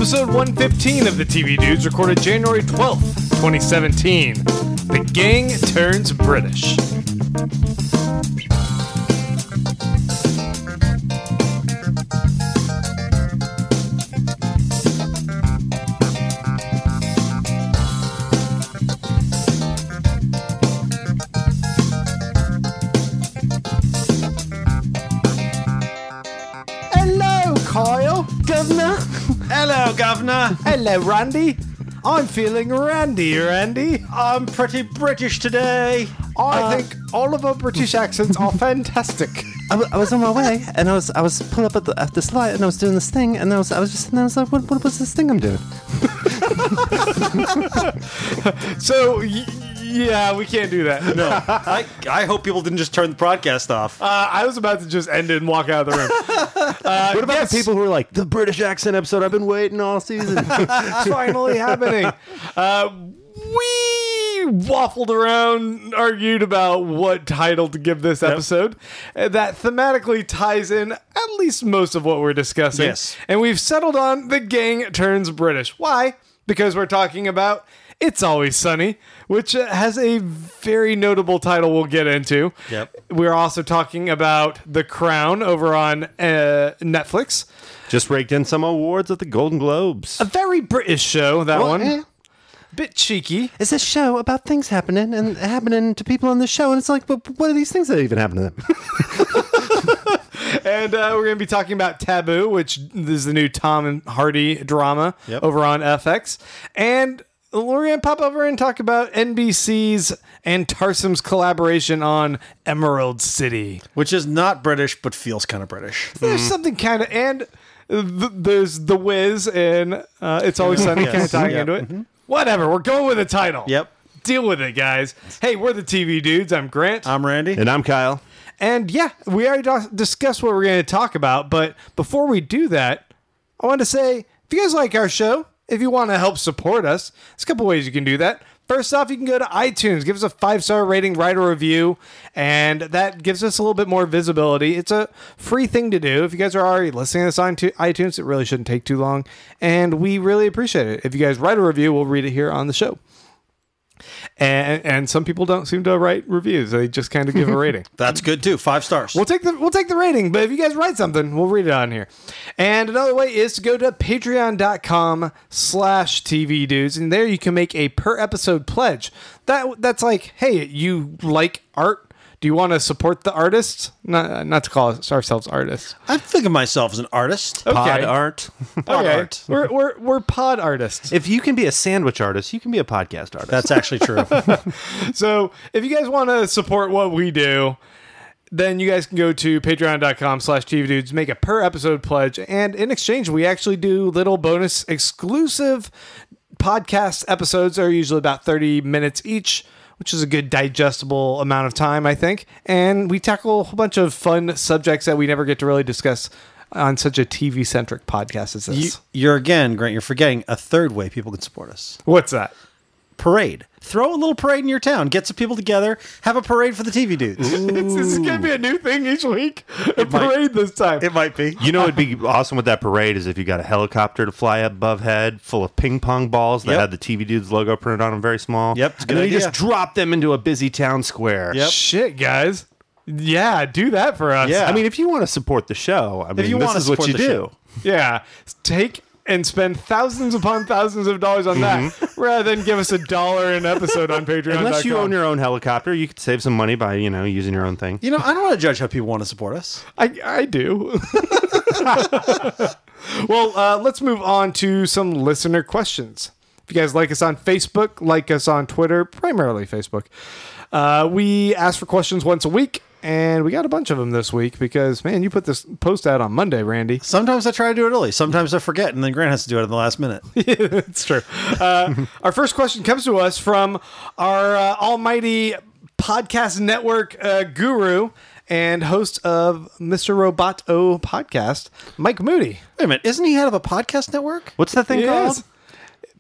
episode 115 of the TV Dudes, recorded January 12th, 2017. The gang turns British. Hello, Kyle. Governor. Hello, Governor. Hello, Randy. I'm feeling randy, Randy. I'm pretty British today. I think all of our British accents are fantastic. I was on my way, and I was pulled up at this light, and I was doing this thing, and I was just sitting there, I was like, what was this thing I'm doing? So, yeah, we can't do that. No, I hope people didn't just turn the broadcast off. I was about to just end it and walk out of the room. What about the people who are like, the British accent episode, I've been waiting all season. It's finally happening. We waffled around, argued about what title to give this episode that thematically ties in at least most of what we're discussing. Yes. And we've settled on The Gang Turns British. Why? Because we're talking about It's Always Sunny, which has a very notable title we'll get into. Yep. We're also talking about The Crown over on Netflix. Just raked in some awards at the Golden Globes. A very British show, that one. eh. Bit cheeky. It's a show about things happening to people on the show, and it's like, but what are these things that even happen to them? And we're going to be talking about Taboo, which is the new Tom and Hardy drama over on FX. And we're going to pop over and talk about NBC's and Tarsim's collaboration on Emerald City. Which is not British, but feels kind of British. There's something kind of... And there's The Wiz and It's Always Sunny kind of tying into it. Whatever, we're going with a title. Yep. Deal with it, guys. Hey, we're the TV Dudes. I'm Grant. I'm Randy. And I'm Kyle. And yeah, we already discussed what we're going to talk about. But before we do that, I want to say, if you guys like our show, if you want to help support us, there's a couple ways you can do that. First off, you can go to iTunes, give us a 5-star rating, write a review, and that gives us a little bit more visibility. It's a free thing to do. If you guys are already listening to this on iTunes, it really shouldn't take too long, and we really appreciate it. If you guys write a review, we'll read it here on the show. And some people don't seem to write reviews. They just kind of give a rating. That's good too. 5 stars. We'll take the rating, but if you guys write something, we'll read it on here. And another way is to go to patreon.com/TV Dudes, and there you can make a per episode pledge. That's like, hey, you like art? Do you want to support the artists? Not to call ourselves artists. I think of myself as an artist. Pod art. Pod art. We're pod artists. If you can be a sandwich artist, you can be a podcast artist. That's actually true. So if you guys want to support what we do, then you guys can go to patreon.com/TV Dudes, make a per episode pledge, and in exchange, we actually do little bonus exclusive podcast episodes that are usually about 30 minutes each, which is a good digestible amount of time, I think. And we tackle a whole bunch of fun subjects that we never get to really discuss on such a TV-centric podcast as this. You're forgetting a third way people can support us. What's that? Parade. Throw a little parade in your town. Get some people together. Have a parade for the TV Dudes. This is going to be a new thing each week. A parade this time. It might be. You know what'd be awesome with that parade is if you got a helicopter to fly above head full of ping pong balls that had the TV Dudes logo printed on them very small. Yep, it's a good and then you idea. just drop them into a busy town square. Yep. Shit, guys. Yeah, do that for us. Yeah. I mean, if you want to support the show, I mean, you this want to is what support you the do. show. Yeah. Take and spend thousands upon thousands of dollars on that rather than give us $1 an episode on Patreon. Unless you own your own helicopter, you could save some money by, using your own thing. I don't want to judge how people want to support us. I do. Well, let's move on to some listener questions. If you guys like us on Facebook, like us on Twitter, primarily Facebook. We ask for questions once a week, and we got a bunch of them this week because, man, you put this post out on Monday, Randy. Sometimes I try to do it early. Sometimes I forget, and then Grant has to do it at the last minute. It's true. Our first question comes to us from our almighty podcast network guru and host of Mr. Roboto podcast, Mike Moody. Wait a minute. Isn't he head of a podcast network? What's that thing called? Is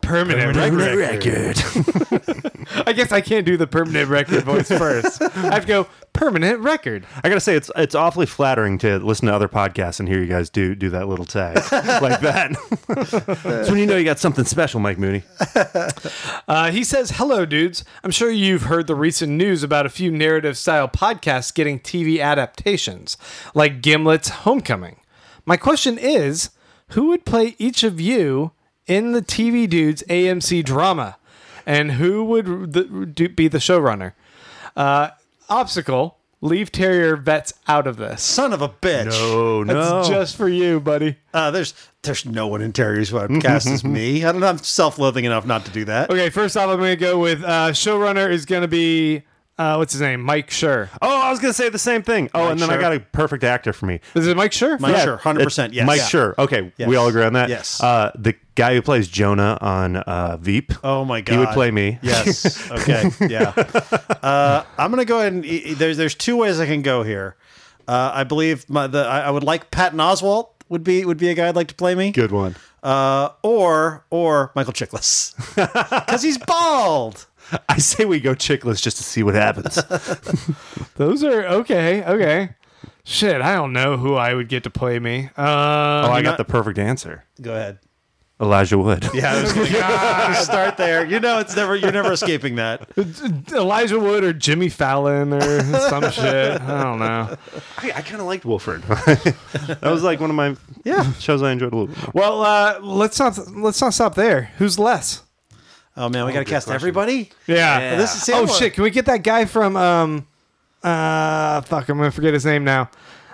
permanent record. I guess I can't do the permanent record voice first. I have to go permanent record. I gotta say, it's awfully flattering to listen to other podcasts and hear you guys do that little tag like that. That's when you know you got something special, Mike Mooney. He says, hello, dudes. I'm sure you've heard the recent news about a few narrative-style podcasts getting TV adaptations, like Gimlet's Homecoming. My question is, who would play each of you in the TV Dudes AMC drama? And who would be the showrunner? Obstacle, leave Terrier Vets out of this. Son of a bitch. Oh no! That's just for you, buddy. There's no one in Terrier's podcast as me. I don't know. I'm self-loathing enough not to do that. Okay, first off, I'm going to go with showrunner is going to be, what's his name? Mike Schur. Oh, I was gonna say the same thing. Oh, Mike and then Schur. I got a perfect actor for me. Is it Mike Schur? Mike Yeah, Schur, 100%. Yes. Mike Yeah. Schur. Okay, Yes. we all agree on that. Yes. The guy who plays Jonah on Veep. Oh my god. He would play me. Yes. Okay. Yeah. I'm gonna go ahead and there's two ways I can go here. I believe I would like Patton Oswalt would be a guy I'd like to play me. Good one. Or Michael Chiklis because he's bald. I say we go chickless just to see what happens. Those are okay. Shit, I don't know who I would get to play me. I got the perfect answer. Go ahead. Elijah Wood. Yeah, I was gonna start there. You know, you're never escaping that. Elijah Wood or Jimmy Fallon or some shit. I don't know. I kind of liked Wolford. That was like one of my shows I enjoyed a little bit. Well, let's not stop there. Who's less? Oh man, we got to cast question. everybody. Yeah. This is Oh Sam. shit! Can we get that guy from fuck? I'm gonna forget his name now.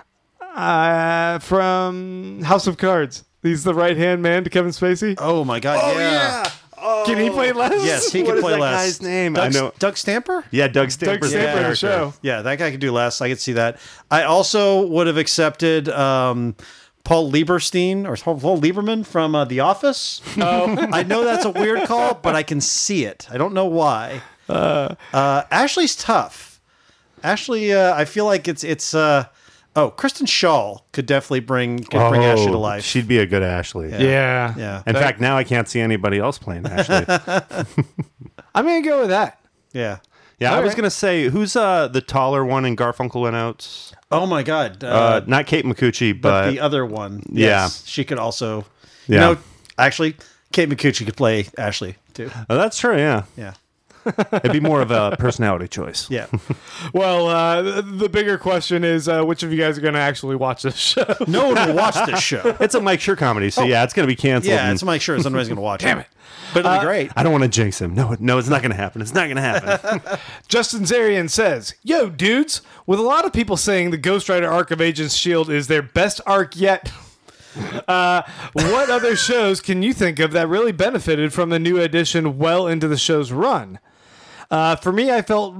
From House of Cards. He's the right hand man to Kevin Spacey. Oh my god. Yeah. Can he play Les? Yes, he What can is play that Les. guy's name? Doug, I know. Doug Stamper. Yeah, Doug Stamper's Doug Stamper, the the show. Yeah, that guy could do Les. I could see that. I also would have accepted Paul Lieberstein or Paul Lieberman from The Office. Oh, I know that's a weird call, but I can see it. I don't know why. Ashley's tough. Ashley, I feel like it's. Kristen Shaw could definitely bring Ashley to life. She'd be a good Ashley. Yeah. Yeah. In fact, now I can't see anybody else playing Ashley. I'm gonna go with that. Yeah. Yeah, I was right. going to say, who's the taller one in Garfunkel and Oates? Oh my God. Not Kate McCucci, but the other one. Yeah. Yes, she could also. Yeah. You know, actually, Kate McCucci could play Ashley too. oh, that's true, yeah. Yeah. It'd be more of a personality choice. Yeah. Well, the bigger question is which of you guys are going to actually watch this show? No one will watch this show. It's a Mike Schur comedy, so yeah, it's going to be canceled. Yeah, and it's Mike Schur. Somebody's going to watch it. Damn it. But it'll be great. I don't want to jinx him. No, it's not going to happen. It's not going to happen. Justin Zarian says, "Yo, dudes, with a lot of people saying the Ghost Rider arc of Agents S.H.I.E.L.D. is their best arc yet, what other shows can you think of that really benefited from the new addition well into the show's run? For me, I felt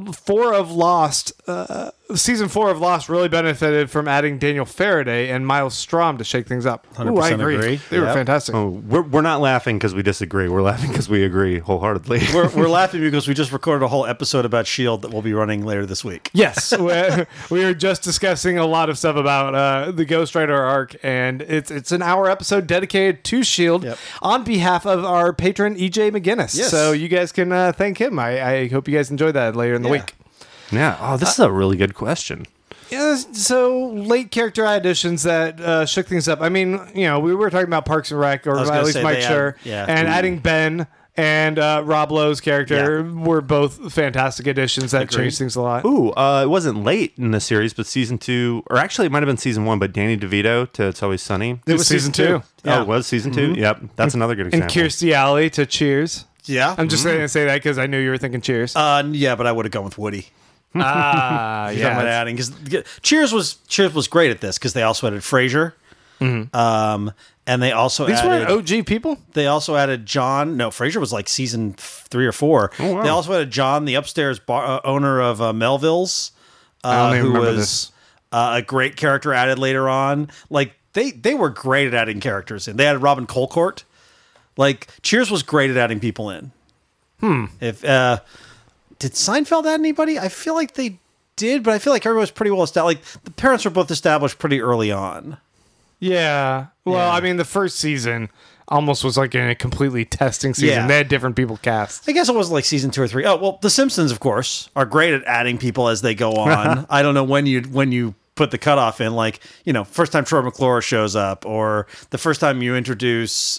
season 4 of Lost really benefited from adding Daniel Faraday and Miles Strom to shake things up. 100% I agree. They were Yep. fantastic. Oh, we're not laughing because we disagree. We're laughing because we agree wholeheartedly. We're laughing because we just recorded a whole episode about S.H.I.E.L.D. that we'll be running later this week. Yes, we were just discussing a lot of stuff about the Ghost Rider arc, and it's an hour episode dedicated to S.H.I.E.L.D. Yep. on behalf of our patron EJ McGinnis. Yes. So you guys can thank him. I hope you guys enjoy that later in the week. Yeah. Oh, this is a really good question. Yeah, so late character additions that shook things up. I mean, we were talking about Parks and Rec, or was at gonna least say Mike they Schur, add- yeah. and adding Ben and Rob Lowe's character Yeah. were both fantastic additions that Agreed. changed things a lot. Ooh, it wasn't late in the series, but season 2, or actually it might have been season 1, but Danny DeVito to It's Always Sunny. It was season 2. Yeah. Oh, it was season 2? Yep. That's another good And example. Kirstie Alley to Cheers. Yeah. I'm just going to say that because I knew you were thinking Cheers. Yeah, but I would have gone with Woody. Yeah. Adding because Cheers was great at this because they also added Frasier. And they also These added weren't OG people? They also added John. No, Frasier was like season 3 or 4. wow. They also added John, the upstairs owner of Melville's, I don't even who remember was this. a great character added later on. Like they were great at adding characters in. They added Robin Colcourt. Like Cheers was great at adding people in. If did Seinfeld add anybody? I feel like they did, but I feel like everybody was pretty well established. Like the parents were both established pretty early on. Yeah. Well, Yeah. I mean, the first season, almost was like in a completely testing season. Yeah. They had different people cast. I guess it wasn't like season 2 or 3. Oh, well, The Simpsons, of course, are great at adding people as they go on. I don't know when you put the cutoff in, like, first time Troy McClure shows up, or the first time you introduce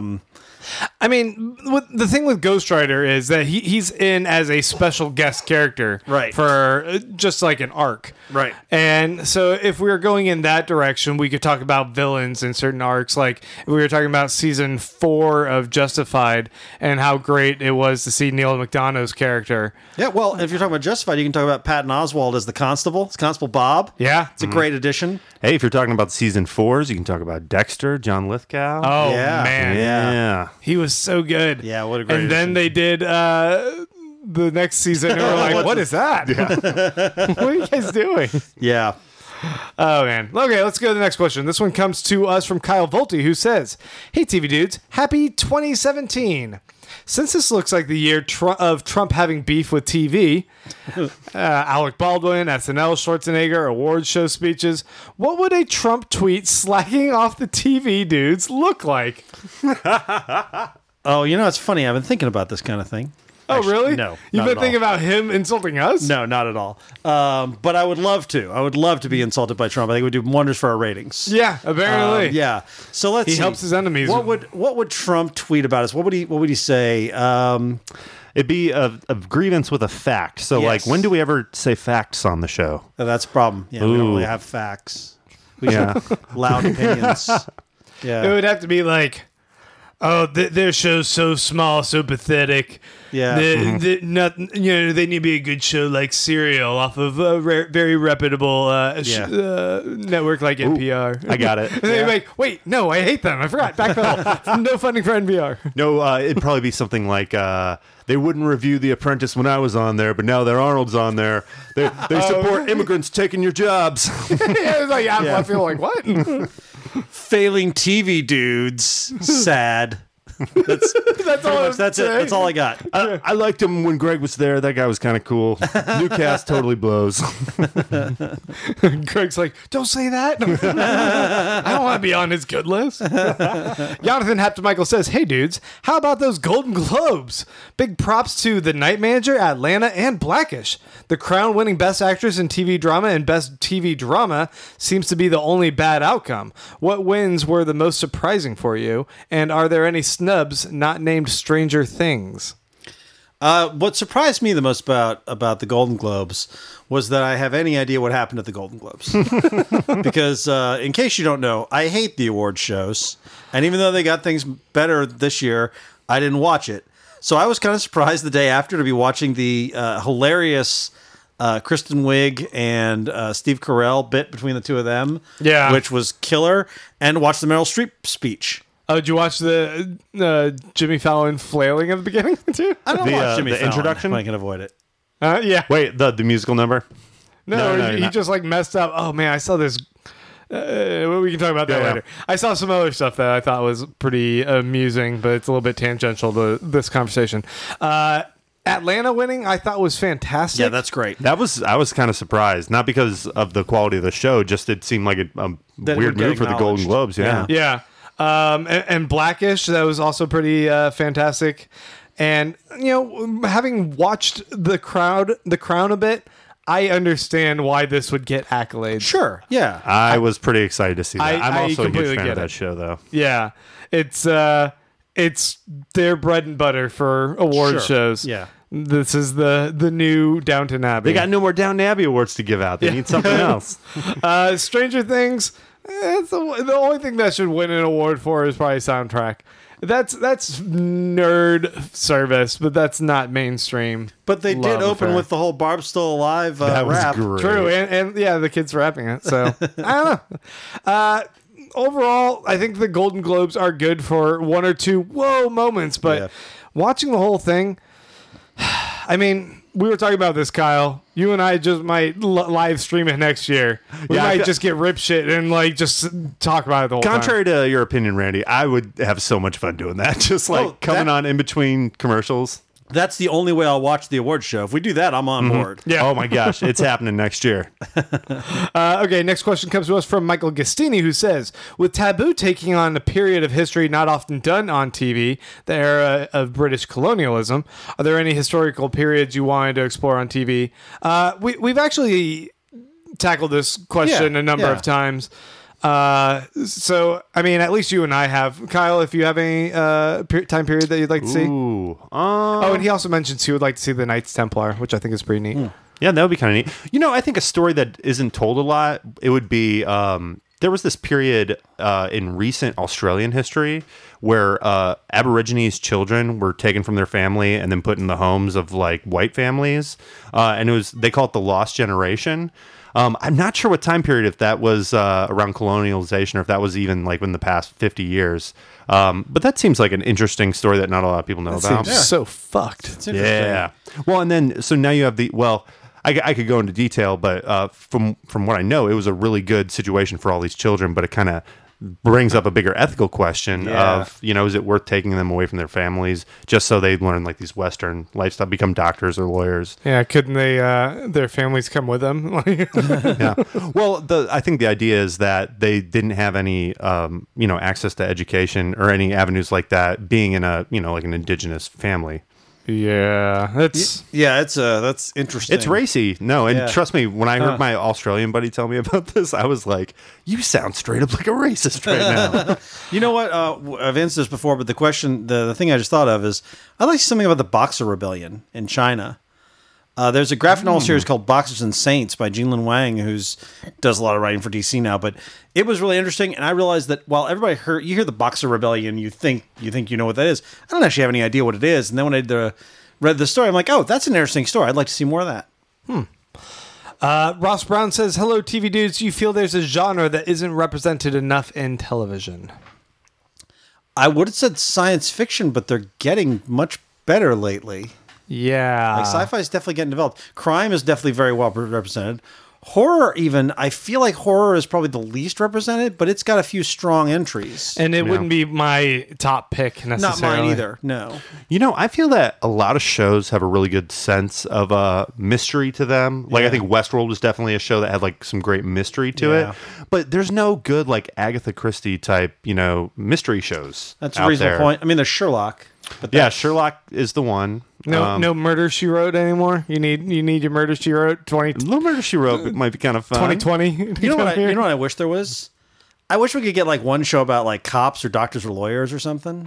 I mean, the thing with Ghost Rider is that he's in as a special guest character, Right. For just like an arc, Right. And so if we were going in that direction, we could talk about villains in certain arcs. Like if we were talking about season 4 of Justified and how great it was to see Neil McDonough's character. Yeah, well, if you're talking about Justified, you can talk about Patton Oswalt as the constable. It's Constable Bob. Yeah, It's a great addition. Hey, if you're talking about season 4s, you can talk about Dexter, John Lithgow. Oh Yeah. man, yeah. he was so good. Yeah, what a great And then addition. they did the next season, and we're like, "What is that? What are you guys doing?" Yeah. Oh, man. Okay, let's go to the next question. This one comes to us from Kyle Volte, who says, "Hey, TV dudes, happy 2017. Since this looks like the year of Trump having beef with TV, Alec Baldwin, SNL, Schwarzenegger, award show speeches, what would a Trump tweet slacking off the TV dudes look like?" Oh, it's funny. I've been thinking about this kind of thing. Oh, Actually, really? no, You've not been at thinking all. about him insulting us? No, not at all. But I would love to. I would love to be insulted by Trump. I think it would do wonders for our ratings. Yeah, apparently. Yeah. So let's He see. helps his enemies. What would Trump tweet about us? What would he say? It'd be a grievance with a fact. So, Yes. like, when do we ever say facts on the show? That's a problem. Yeah, we don't Ooh. really have facts. We Yeah. have loud opinions. Yeah. It would have to be like, "Oh, their show's so small, so pathetic. Yeah. They need to be a good show like Serial off of a very reputable network like NPR." I got it. And they're like, "Wait, no, I hate them. I forgot. Backpedal. No funding for NPR." No, it'd probably be something like they wouldn't review The Apprentice when I was on there, but now that Arnold's on there, they support immigrants taking your jobs. Yeah, it's like, I feel like, what? Failing TV dudes. Sad. That's all. That's it. That's all I got. I liked him when Greg was there. That guy was kind of cool. New cast totally blows. Greg's like, "Don't say that. I don't want to be on his good list." Jonathan Haptemichael says, "Hey dudes, how about those Golden Globes? Big props to The Night Manager, Atlanta, and Blackish. The Crown winning Best Actress in TV Drama and Best TV Drama seems to be the only bad outcome. What wins were the most surprising for you? And are there any snubs not named Stranger Things?" What surprised me the most about the Golden Globes was that I have any idea what happened at the Golden Globes. Because in case you don't know, I hate the award shows. And even though they got things better this year, I didn't watch it. So I was kind of surprised the day after to be watching the hilarious Kristen Wiig and Steve Carell bit between the two of them. Yeah. Which was killer. And watch the Meryl Streep speech. Oh, did you watch the Jimmy Fallon flailing at the beginning too? I don't The, watch Jimmy the Fallon introduction? if I can avoid it. Yeah. Wait, the musical number? No, No, you're he not. just like messed up. Oh man, I saw this. We can talk about that Yeah, yeah. later. I saw some other stuff that I thought was pretty amusing, but it's a little bit tangential to this conversation. Atlanta winning, I thought was fantastic. Yeah, that's great. I was kind of surprised, not because of the quality of the show, just it seemed like a That it weird would get move for the Golden acknowledged. Globes. Yeah. Yeah. And Blackish, that was also pretty fantastic. And having watched the Crown a bit, I understand why this would get accolades. Sure. Yeah. I was pretty excited to see that. I'm I also a huge completely fan get of that it. show, though. Yeah, it's their bread and butter for award Sure. shows. Yeah. This is the new Downton Abbey. They got no more Downton Abbey awards to give out. They need something else. Stranger Things. It's the only thing that should win an award for is probably soundtrack. That's nerd service, but that's not mainstream. But they did love open affair. with the whole Barb's Still Alive That was rap. great. True, and yeah, the kid's rapping it. So I don't know. Overall, I think the Golden Globes are good for one or two whoa moments, but Yeah. watching the whole thing, I mean, we were talking about this, Kyle. You and I just might live stream it next year. We Yeah, I might feel- just get rip shit and like just talk about it the whole Contrary to your opinion, Randy, I would have so much fun doing that. Just like Oh, coming that- on in between commercials. That's the only way I'll watch the award show. If we do that, I'm on board. Yeah. Oh my gosh, it's happening next year. Okay, next question comes to us from Michael Gastini, who says, with Taboo taking on a period of history not often done on TV, the era of British colonialism, are there any historical periods you wanted to explore on TV? We've actually tackled this question a number of times. So, I mean, at least you and I have. Kyle, if you have any time period that you'd like to see. Ooh. Oh, and he also mentions he would like to see the Knights Templar, which I think is pretty neat. Yeah, that would be kind of neat. You know, I think a story that isn't told a lot, it would be there was this period in recent Australian history where Aborigines children were taken from their family and then put in the homes of like white families. And they call it the Lost Generation. I'm not sure what time period, if that was around colonialization or if that was even like in the past 50 years. But that seems like an interesting story that not a lot of people know about. Seems so fucked. Yeah. Well, and then, so now you have I could go into detail, but from what I know, it was a really good situation for all these children, but it kind of brings up a bigger ethical question of, you know, is it worth taking them away from their families just so they learn like these Western lifestyle, become doctors or lawyers? Yeah, couldn't they, their families come with them? Yeah. Well, I think the idea is that they didn't have any, access to education or any avenues like that being in a, like an indigenous family. Yeah, that's interesting. It's racy. No, and trust me, when I heard my Australian buddy tell me about this, I was like, you sound straight up like a racist right now. You know what? I've answered this before, but the question, the thing I just thought of is, I'd like to see something about the Boxer Rebellion in China. There's a graphic novel series called Boxers and Saints by Jinlin Wang, who's does a lot of writing for DC now. But it was really interesting, and I realized that while everybody you hear the Boxer Rebellion, you think you know what that is. I don't actually have any idea what it is. And then when I read the story, I'm like, oh, that's an interesting story. I'd like to see more of that. Ross Brown says, hello, TV dudes. Do you feel there's a genre that isn't represented enough in television? I would have said science fiction, but they're getting much better lately. Yeah. Like sci-fi is definitely getting developed. Crime is definitely very well represented. Horror, even, I feel like horror is probably the least represented, but it's got a few strong entries. And it wouldn't be my top pick necessarily. Not mine either, no. You know, I feel that a lot of shows have a really good sense of mystery to them. Like, I think Westworld was definitely a show that had, like, some great mystery to it. But there's no good, like, Agatha Christie type, mystery shows. That's a reasonable point. I mean, there's Sherlock. But Sherlock is the one. No Murder, She Wrote anymore. You need your Murder, She Wrote 20. No Murder, She Wrote. It might be kind of fun. 2020. You know what I wish there was? I wish we could get like one show about like cops or doctors or lawyers or something.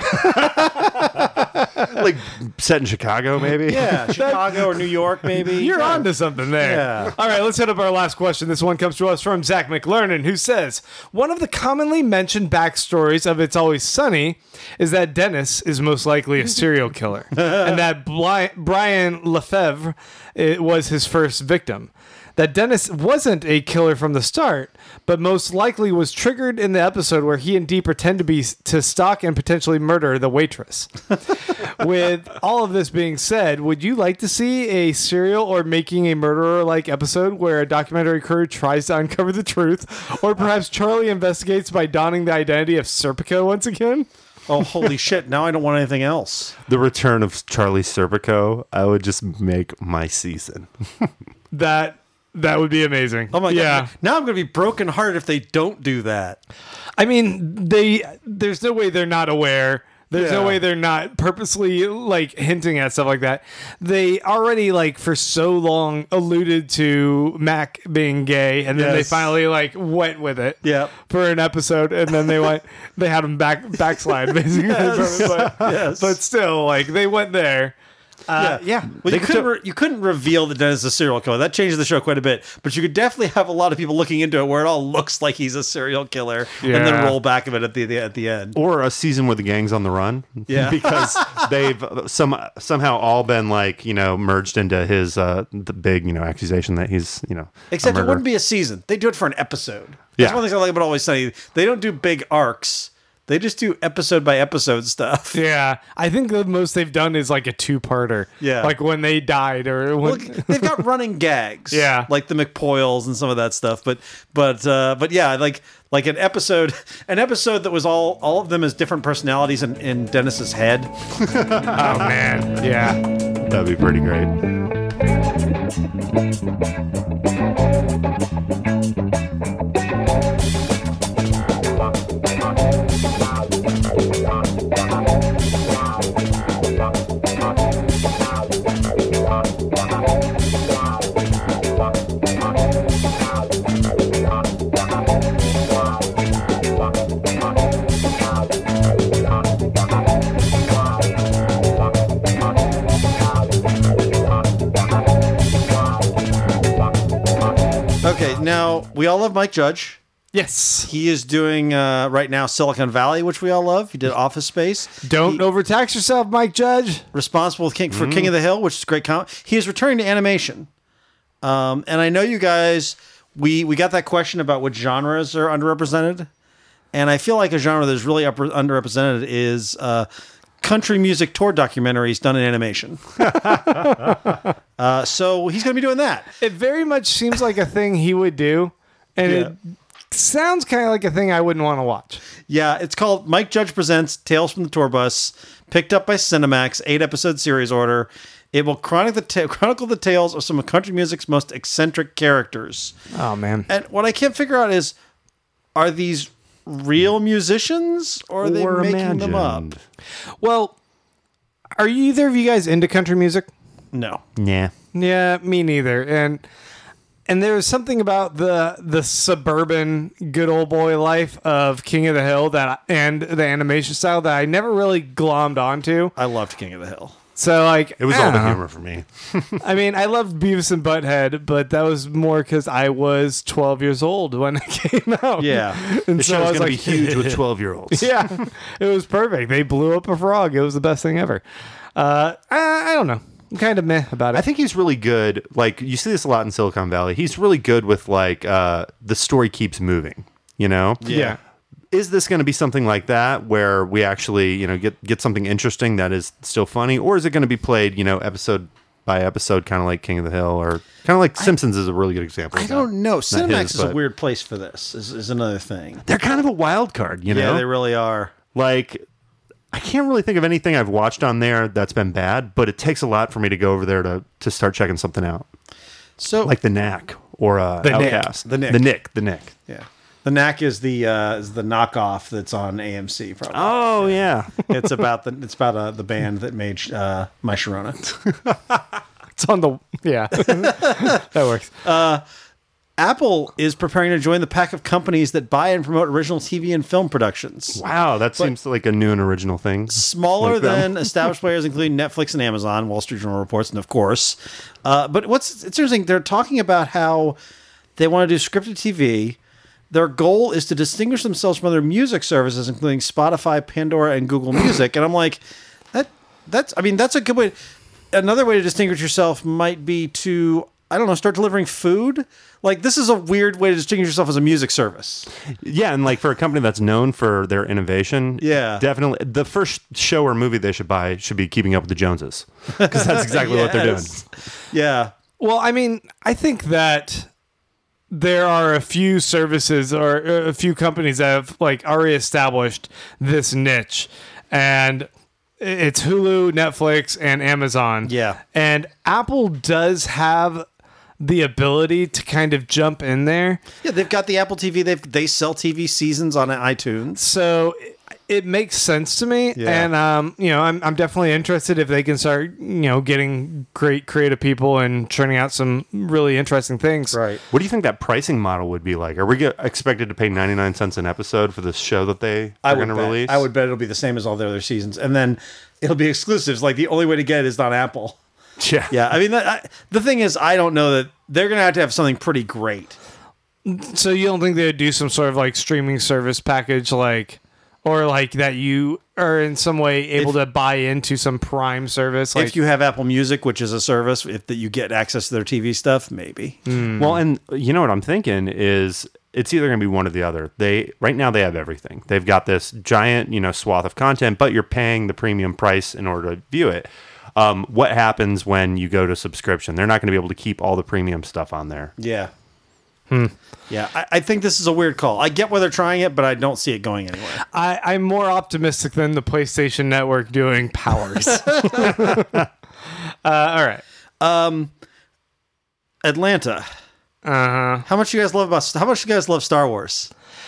Like set in Chicago, maybe. Yeah, Chicago or New York, maybe. You're on to something there. Yeah. All right, let's hit up our last question. This one comes to us from Zach McLernan, who says, one of the commonly mentioned backstories of It's Always Sunny is that Dennis is most likely a serial killer, and that Brian Lefebvre was his first victim. That Dennis wasn't a killer from the start, but most likely was triggered in the episode where he and Dee pretend to stalk and potentially murder the waitress. With all of this being said, would you like to see a serial or making a murderer-like episode where a documentary crew tries to uncover the truth, or perhaps Charlie investigates by donning the identity of Serpico once again? Oh, holy shit. Now I don't want anything else. The return of Charlie Serpico, I would just make my season. That would be amazing. Oh my God. Now I'm going to be brokenhearted if they don't do that. I mean, there's no way they're not aware. There's no way they're not purposely like hinting at stuff like that. They already like for so long alluded to Mac being gay, and then they finally like went with it for an episode, and then they had him backslide basically. But still, like they went there. Well, you couldn't reveal that Dennis is a serial killer. That changes the show quite a bit. But you could definitely have a lot of people looking into it where it all looks like he's a serial killer, and then roll back of it at the end. Or a season where the gang's on the run. Yeah, because they've somehow all been like merged into his the big accusation that he's Except it wouldn't be a season. They do it for an episode. That's one thing I like about Always Sunny. They don't do big arcs. They just do episode by episode stuff. Yeah, I think the most they've done is like a 2-parter. Yeah, like when they died or when... they've got running gags. Yeah, like the McPoyles and some of that stuff. But yeah, like an episode that was all of them as different personalities in Dennis's head. Oh man, yeah. That'd be pretty great. Okay, now we all love Mike Judge. Yes. He is doing right now Silicon Valley, which we all love. He did Office Space. Don't overtax yourself, Mike Judge. Responsible for King of the Hill, which is a great comic. He is returning to animation. And I know you guys, we got that question about what genres are underrepresented. And I feel like a genre that's really underrepresented is country music tour documentaries done in animation. So he's going to be doing that. It very much seems like a thing he would do, and Yeah. it sounds kind of like a thing I wouldn't want to watch. Yeah, it's called Mike Judge Presents Tales from the Tour Bus, picked up by Cinemax, 8-episode series order. It will chronicle the tales of some of country music's most eccentric characters. Oh, man. And what I can't figure out is, are these real musicians or are they Or making them up? imagined. Well, are either of you guys into country music? No. Yeah. Yeah, me neither. And there was something about the suburban good old boy life of King of the Hill and the animation style that I never really glommed onto. I loved King of the Hill. So like It was I all don't the know. humor for me. I mean, I loved Beavis and Butthead, but that was more because I was 12 years old when it came out. Yeah. and The so I show's was going to like, be huge with 12-year-olds. yeah, it was perfect. They blew up a frog. It was the best thing ever. I don't know. I'm kind of meh about it. I think he's really good. Like, you see this a lot in Silicon Valley. He's really good with, like, the story keeps moving, you know? yeah. Is this going to be something like that where we actually, you know, get something interesting that is still funny? Or is it going to be played, you know, episode by episode, kind of like King of the Hill, or kind of like Simpsons is a really good example. I of that. don't know. Not Cinemax his, is a but weird place for this, is another thing. They're kind of a wild card, you Yeah, know? they really are. Like, I can't really think of anything I've watched on there that's been bad, but it takes a lot for me to go over there to start checking something out. So, Like The Knack or Outcast. The Knick. The Knick. yeah. The Knack is the knockoff that's on AMC, probably. Oh, yeah. It's about the band that made My Sharona. It's on the yeah. That works. Apple is preparing to join the pack of companies that buy and promote original TV and film productions. Wow, that seems like a new and original thing. Smaller Like them. than established players, including Netflix and Amazon, Wall Street Journal reports, and of course. But it's interesting. They're talking about how they want to do scripted TV. Their goal is to distinguish themselves from other music services, including Spotify, Pandora, and Google Music. And I'm like, that's a good way. Another way to distinguish yourself might be to, I don't know, start delivering food. Like, this is a weird way to distinguish yourself as a music service. Yeah, and like for a company that's known for their innovation, Yeah. definitely the first show or movie they should buy should be Keeping Up with the Joneses, because that's exactly what they're doing. Yes. Yeah. Well, I mean, I think that there are a few services or a few companies that have like already established this niche, and it's Hulu, Netflix, and Amazon. Yeah. And Apple does have the ability to kind of jump in there. Yeah, they've got the Apple TV. They sell TV seasons on iTunes. So it makes sense to me. Yeah. And, I'm definitely interested if they can start, getting great creative people and churning out some really interesting things. Right. What do you think that pricing model would be like? Are we expected to pay 99 cents an episode for this show that they are going to release? I would bet it'll be the same as all the other seasons, and then it'll be exclusives. Like, the only way to get it is on Apple. Yeah. Yeah, I mean, the thing is, I don't know that they're going to have something pretty great. So you don't think they'd do some sort of like streaming service package, or like that you are in some way able to buy into some Prime service? Like, If you have Apple Music, which is a service, that you get access to their TV stuff, maybe. Well, and you know what I'm thinking is it's either going to be one or the other. Right now they have everything. They've got this giant, swath of content, but you're paying the premium price in order to view it. What happens when you go to subscription? They're not going to be able to keep all the premium stuff on there. Yeah. Yeah, I think this is a weird call. I get why they're trying it, but I don't see it going anywhere. I'm more optimistic than the PlayStation Network doing Powers. All right. Atlanta. How much you guys love Star Wars?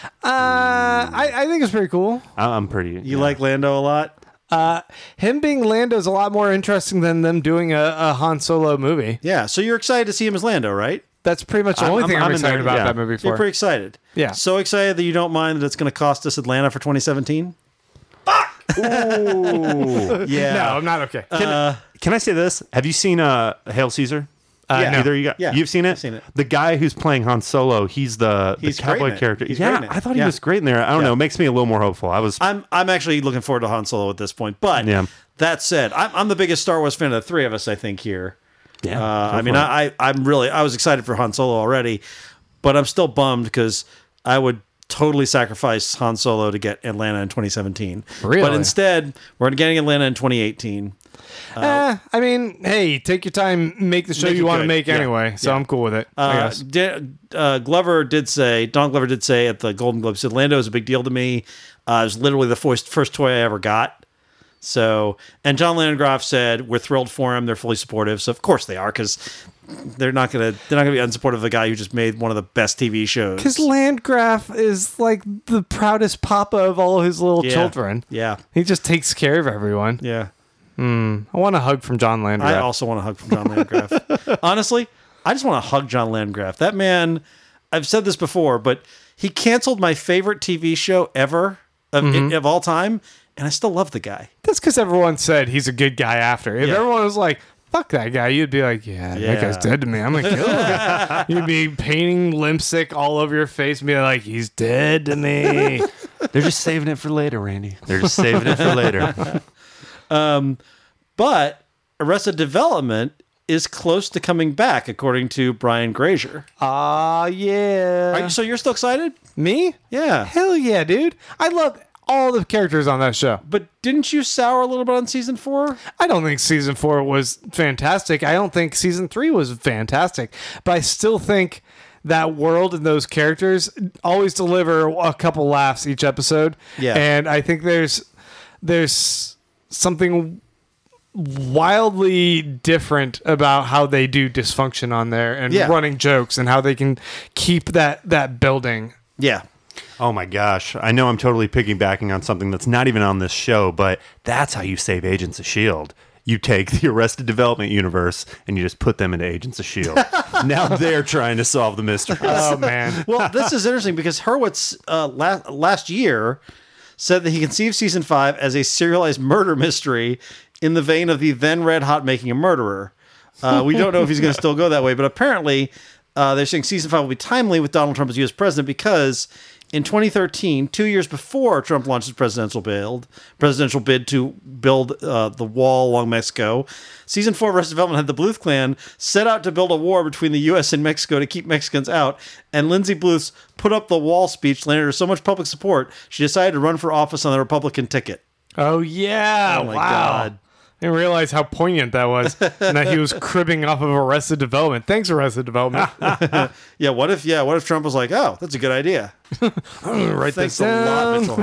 I think it's pretty cool. I'm pretty. You like Lando a lot? Him being Lando is a lot more interesting than them doing a Han Solo movie. Yeah. So you're excited to see him as Lando, right? That's pretty much the only thing I'm in excited there, about yeah. that movie for. You're pretty excited. Yeah. So excited that you don't mind that it's going to cost us Atlanta for 2017? Ooh. Yeah. No, I'm not okay. Can I say this? Have you seen Hail Caesar? Yeah. Either you got. Yeah. You've seen it. I've seen it. The guy who's playing Han Solo, he's the He's great cowboy in it. character. He's great Yeah, in it. I thought he Yeah. was great in there. I don't know. It makes me a little more hopeful. I'm actually looking forward to Han Solo at this point. But Yeah. that said, I'm the biggest Star Wars fan of the three of us, I think, here. Yeah, I mean, I was excited for Han Solo already, but I'm still bummed because I would totally sacrifice Han Solo to get Atlanta in 2017. Really? But instead, we're getting Atlanta in 2018. I mean, hey, take your time, make the show Make you it want to good. make Yeah. anyway. So Yeah. I'm cool with it. I guess. Don Glover did say at the Golden Globes, said Lando is a big deal to me. It was literally the first toy I ever got. So, and John Landgraf said we're thrilled for him. They're fully supportive. So of course they are, because they're not gonna be unsupportive of a guy who just made one of the best TV shows. Because Landgraf is like the proudest papa of all his little children. Yeah, He just takes care of everyone. yeah. I want a hug from John Landgraf. I also want a hug from John Landgraf. Honestly, I just want to hug John Landgraf. That man, I've said this before, but he canceled my favorite TV show ever of all time, and I still love the guy. That's because everyone said he's a good guy after. If Yeah. everyone was like, fuck that guy, you'd be like, that guy's dead to me. I'm going to kill him. You'd be painting lipstick all over your face and be like, he's dead to me. They're just saving it for later, Randy. They're just saving it for later. But Arrested Development is close to coming back, according to Brian Grazer. Yeah. So you're still excited? Me? Yeah. Hell yeah, dude. I love all the characters on that show. But didn't you sour a little bit on season 4? I don't think season 4 was fantastic. I don't think season 3 was fantastic. But I still think that world and those characters always deliver a couple laughs each episode. Yeah. And I think there's something wildly different about how they do dysfunction on there and Yeah. running jokes and how they can keep that building. Yeah. Oh my gosh. I know I'm totally piggybacking on something that's not even on this show, but that's how you save Agents of S.H.I.E.L.D. You take the Arrested Development universe and you just put them into Agents of S.H.I.E.L.D. Now they're trying to solve the mystery. Oh, man. Well, this is interesting because Hurwitz last year said that he conceived season 5 as a serialized murder mystery in the vein of the then Red Hot Making a Murderer. We don't know if he's going to still go that way, but apparently they're saying season 5 will be timely with Donald Trump as U.S. president because in 2013, 2 years before Trump launched his presidential bid to build the wall along Mexico, season 4 of Arrested Development had the Bluth clan set out to build a war between the U.S. and Mexico to keep Mexicans out, and Lindsay Bluth's put up the wall speech landed her so much public support, she decided to run for office on the Republican ticket. Oh, yeah. Oh, my wow. God. I didn't realize how poignant that was and that he was cribbing off of Arrested Development. Thanks, Arrested Development. Yeah, what if Trump was like, oh, that's a good idea? I'm going to write Thanks this a lot, down. Mitchell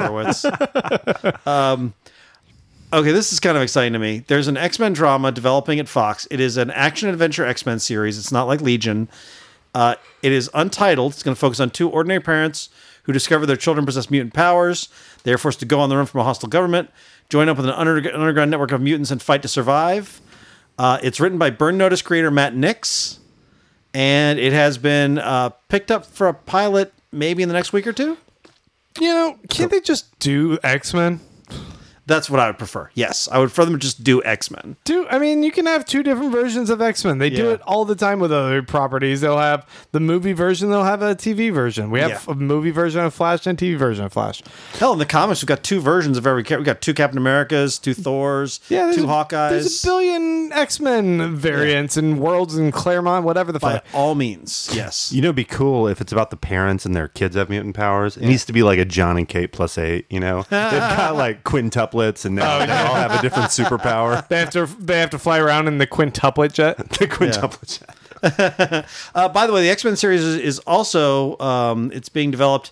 Horowitz. Okay, this is kind of exciting to me. There's an X-Men drama developing at Fox. It is an action-adventure X-Men series. It's not like Legion. It is untitled. It's going to focus on 2 ordinary parents who discover their children possess mutant powers. They are forced to go on the run from a hostile government, join up with an underground network of mutants, and fight to survive. It's written by Burn Notice creator Matt Nix, and it has been picked up for a pilot maybe in the next week or 2. You know, can't they just do X-Men? That's what I would prefer. Yes, I would prefer them to just do X-Men. I mean, you can have 2 different versions of X-Men. They do Yeah. it all the time with other properties. They'll have the movie version. They'll have a TV version. We have Yeah. a movie version of Flash and a TV version of Flash. Hell, in the comics, we've got 2 versions of every character. We've got 2 Captain Americas, 2 Thors, 2 Hawkeyes. There's a billion X-Men variants and worlds in Claremont, whatever the By fuck. all means, yes. You know, it'd be cool if it's about the parents and their kids have mutant powers. It needs to be like a John and Kate +8, you know? They've got like quintuplets and now they all have a different superpower. They have to fly around in the quintuplet jet. The quintuplet jet. By the way, the X-Men series is also it's being developed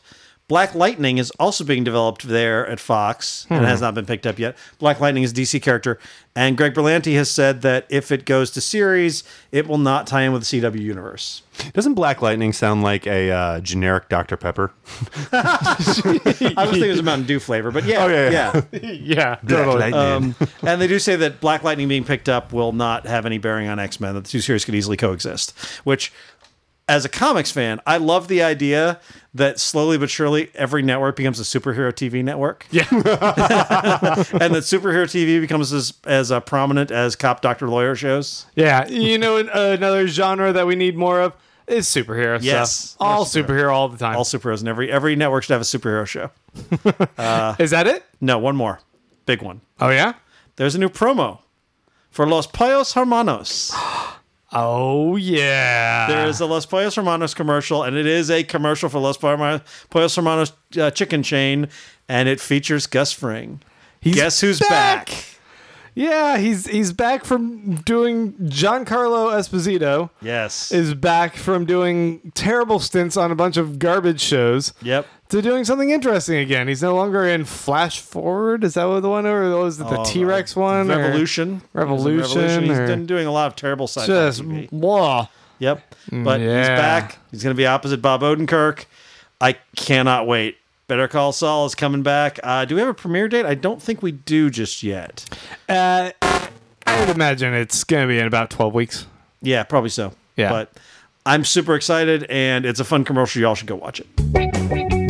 Black Lightning is also being developed there at Fox and has not been picked up yet. Black Lightning is a DC character, and Greg Berlanti has said that if it goes to series, it will not tie in with the CW universe. Doesn't Black Lightning sound like a generic Dr. Pepper? I was thinking it was a Mountain Dew flavor, but yeah. Yeah, totally. And they do say that Black Lightning being picked up will not have any bearing on X-Men, that the two series could easily coexist, which, as a comics fan, I love the idea that slowly but surely every network becomes a superhero TV network. Yeah. And that superhero TV becomes as prominent as cop, doctor, lawyer shows. Yeah. You know, another genre that we need more of is superhero Yes. stuff. All superhero all the time. All superheroes, and every network should have a superhero show. Is that it? No, one more. Big one. Oh, yeah? There's a new promo for Los Pollos Hermanos. Oh, yeah. There is a Los Pollos Hermanos commercial, and it is a commercial for Los Pollos Hermanos chicken chain, and it features Gus Fring. Guess who's back? Yeah, he's back from doing Giancarlo Esposito. Yes. Is back from doing terrible stints on a bunch of garbage shows. Yep. To doing something interesting again. He's no longer in Flash Forward. Is that what the one, or was it the T-Rex one? Revolution. Revolution. He's or been doing a lot of terrible sci-fi just TV. blah. Yep. But he's Yeah. back. He's going to be opposite Bob Odenkirk. I cannot wait. Better Call Saul is coming back. Do we have a premiere date? I don't think we do just yet. I would imagine it's going to be in about 12 weeks. Yeah, probably so. Yeah. But I'm super excited, and it's a fun commercial. Y'all should go watch it.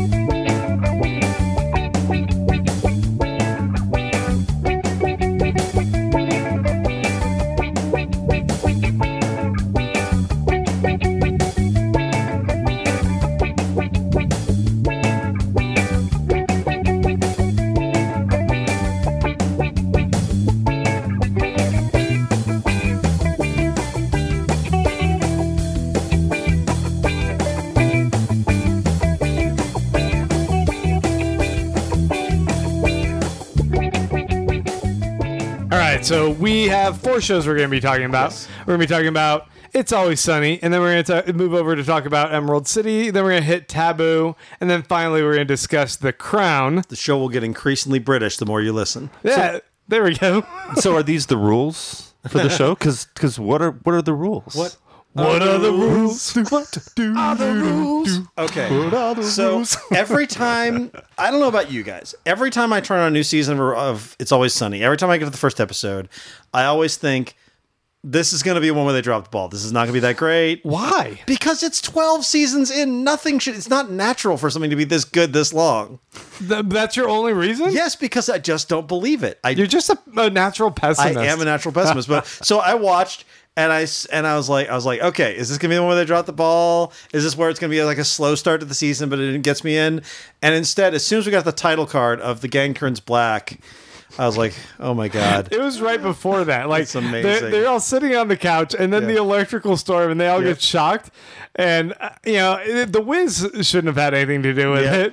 All right, so we have 4 shows we're going to be talking about. Yes. We're going to be talking about It's Always Sunny, and then we're going to move over to talk about Emerald City, then we're going to hit Taboo, and then finally we're going to discuss The Crown. The show will get increasingly British the more you listen. Yeah, there we go. So are these the rules for the show? Because what are the rules? What? What are the rules? What do the rules? Okay. So every time, I don't know about you guys, every time I turn on a new season of It's Always Sunny, every time I get to the first episode, I always think, this is going to be one where they drop the ball. This is not going to be that great. Why? Because it's 12 seasons in. It's not natural for something to be this good this long. That's your only reason? Yes, because I just don't believe it. You're just a natural pessimist. I am a natural pessimist. But so I watched, and I was like, okay, is this gonna be the one where they drop the ball? Is this where it's gonna be like a slow start to the season, but it gets me in? And instead, as soon as we got the title card of The Gang Turns Black, I was like, oh my god. It was right before that. Like, It's amazing. They're all sitting on the couch, and then the electrical storm, and they all get shocked. And the Wiz shouldn't have had anything to do with it.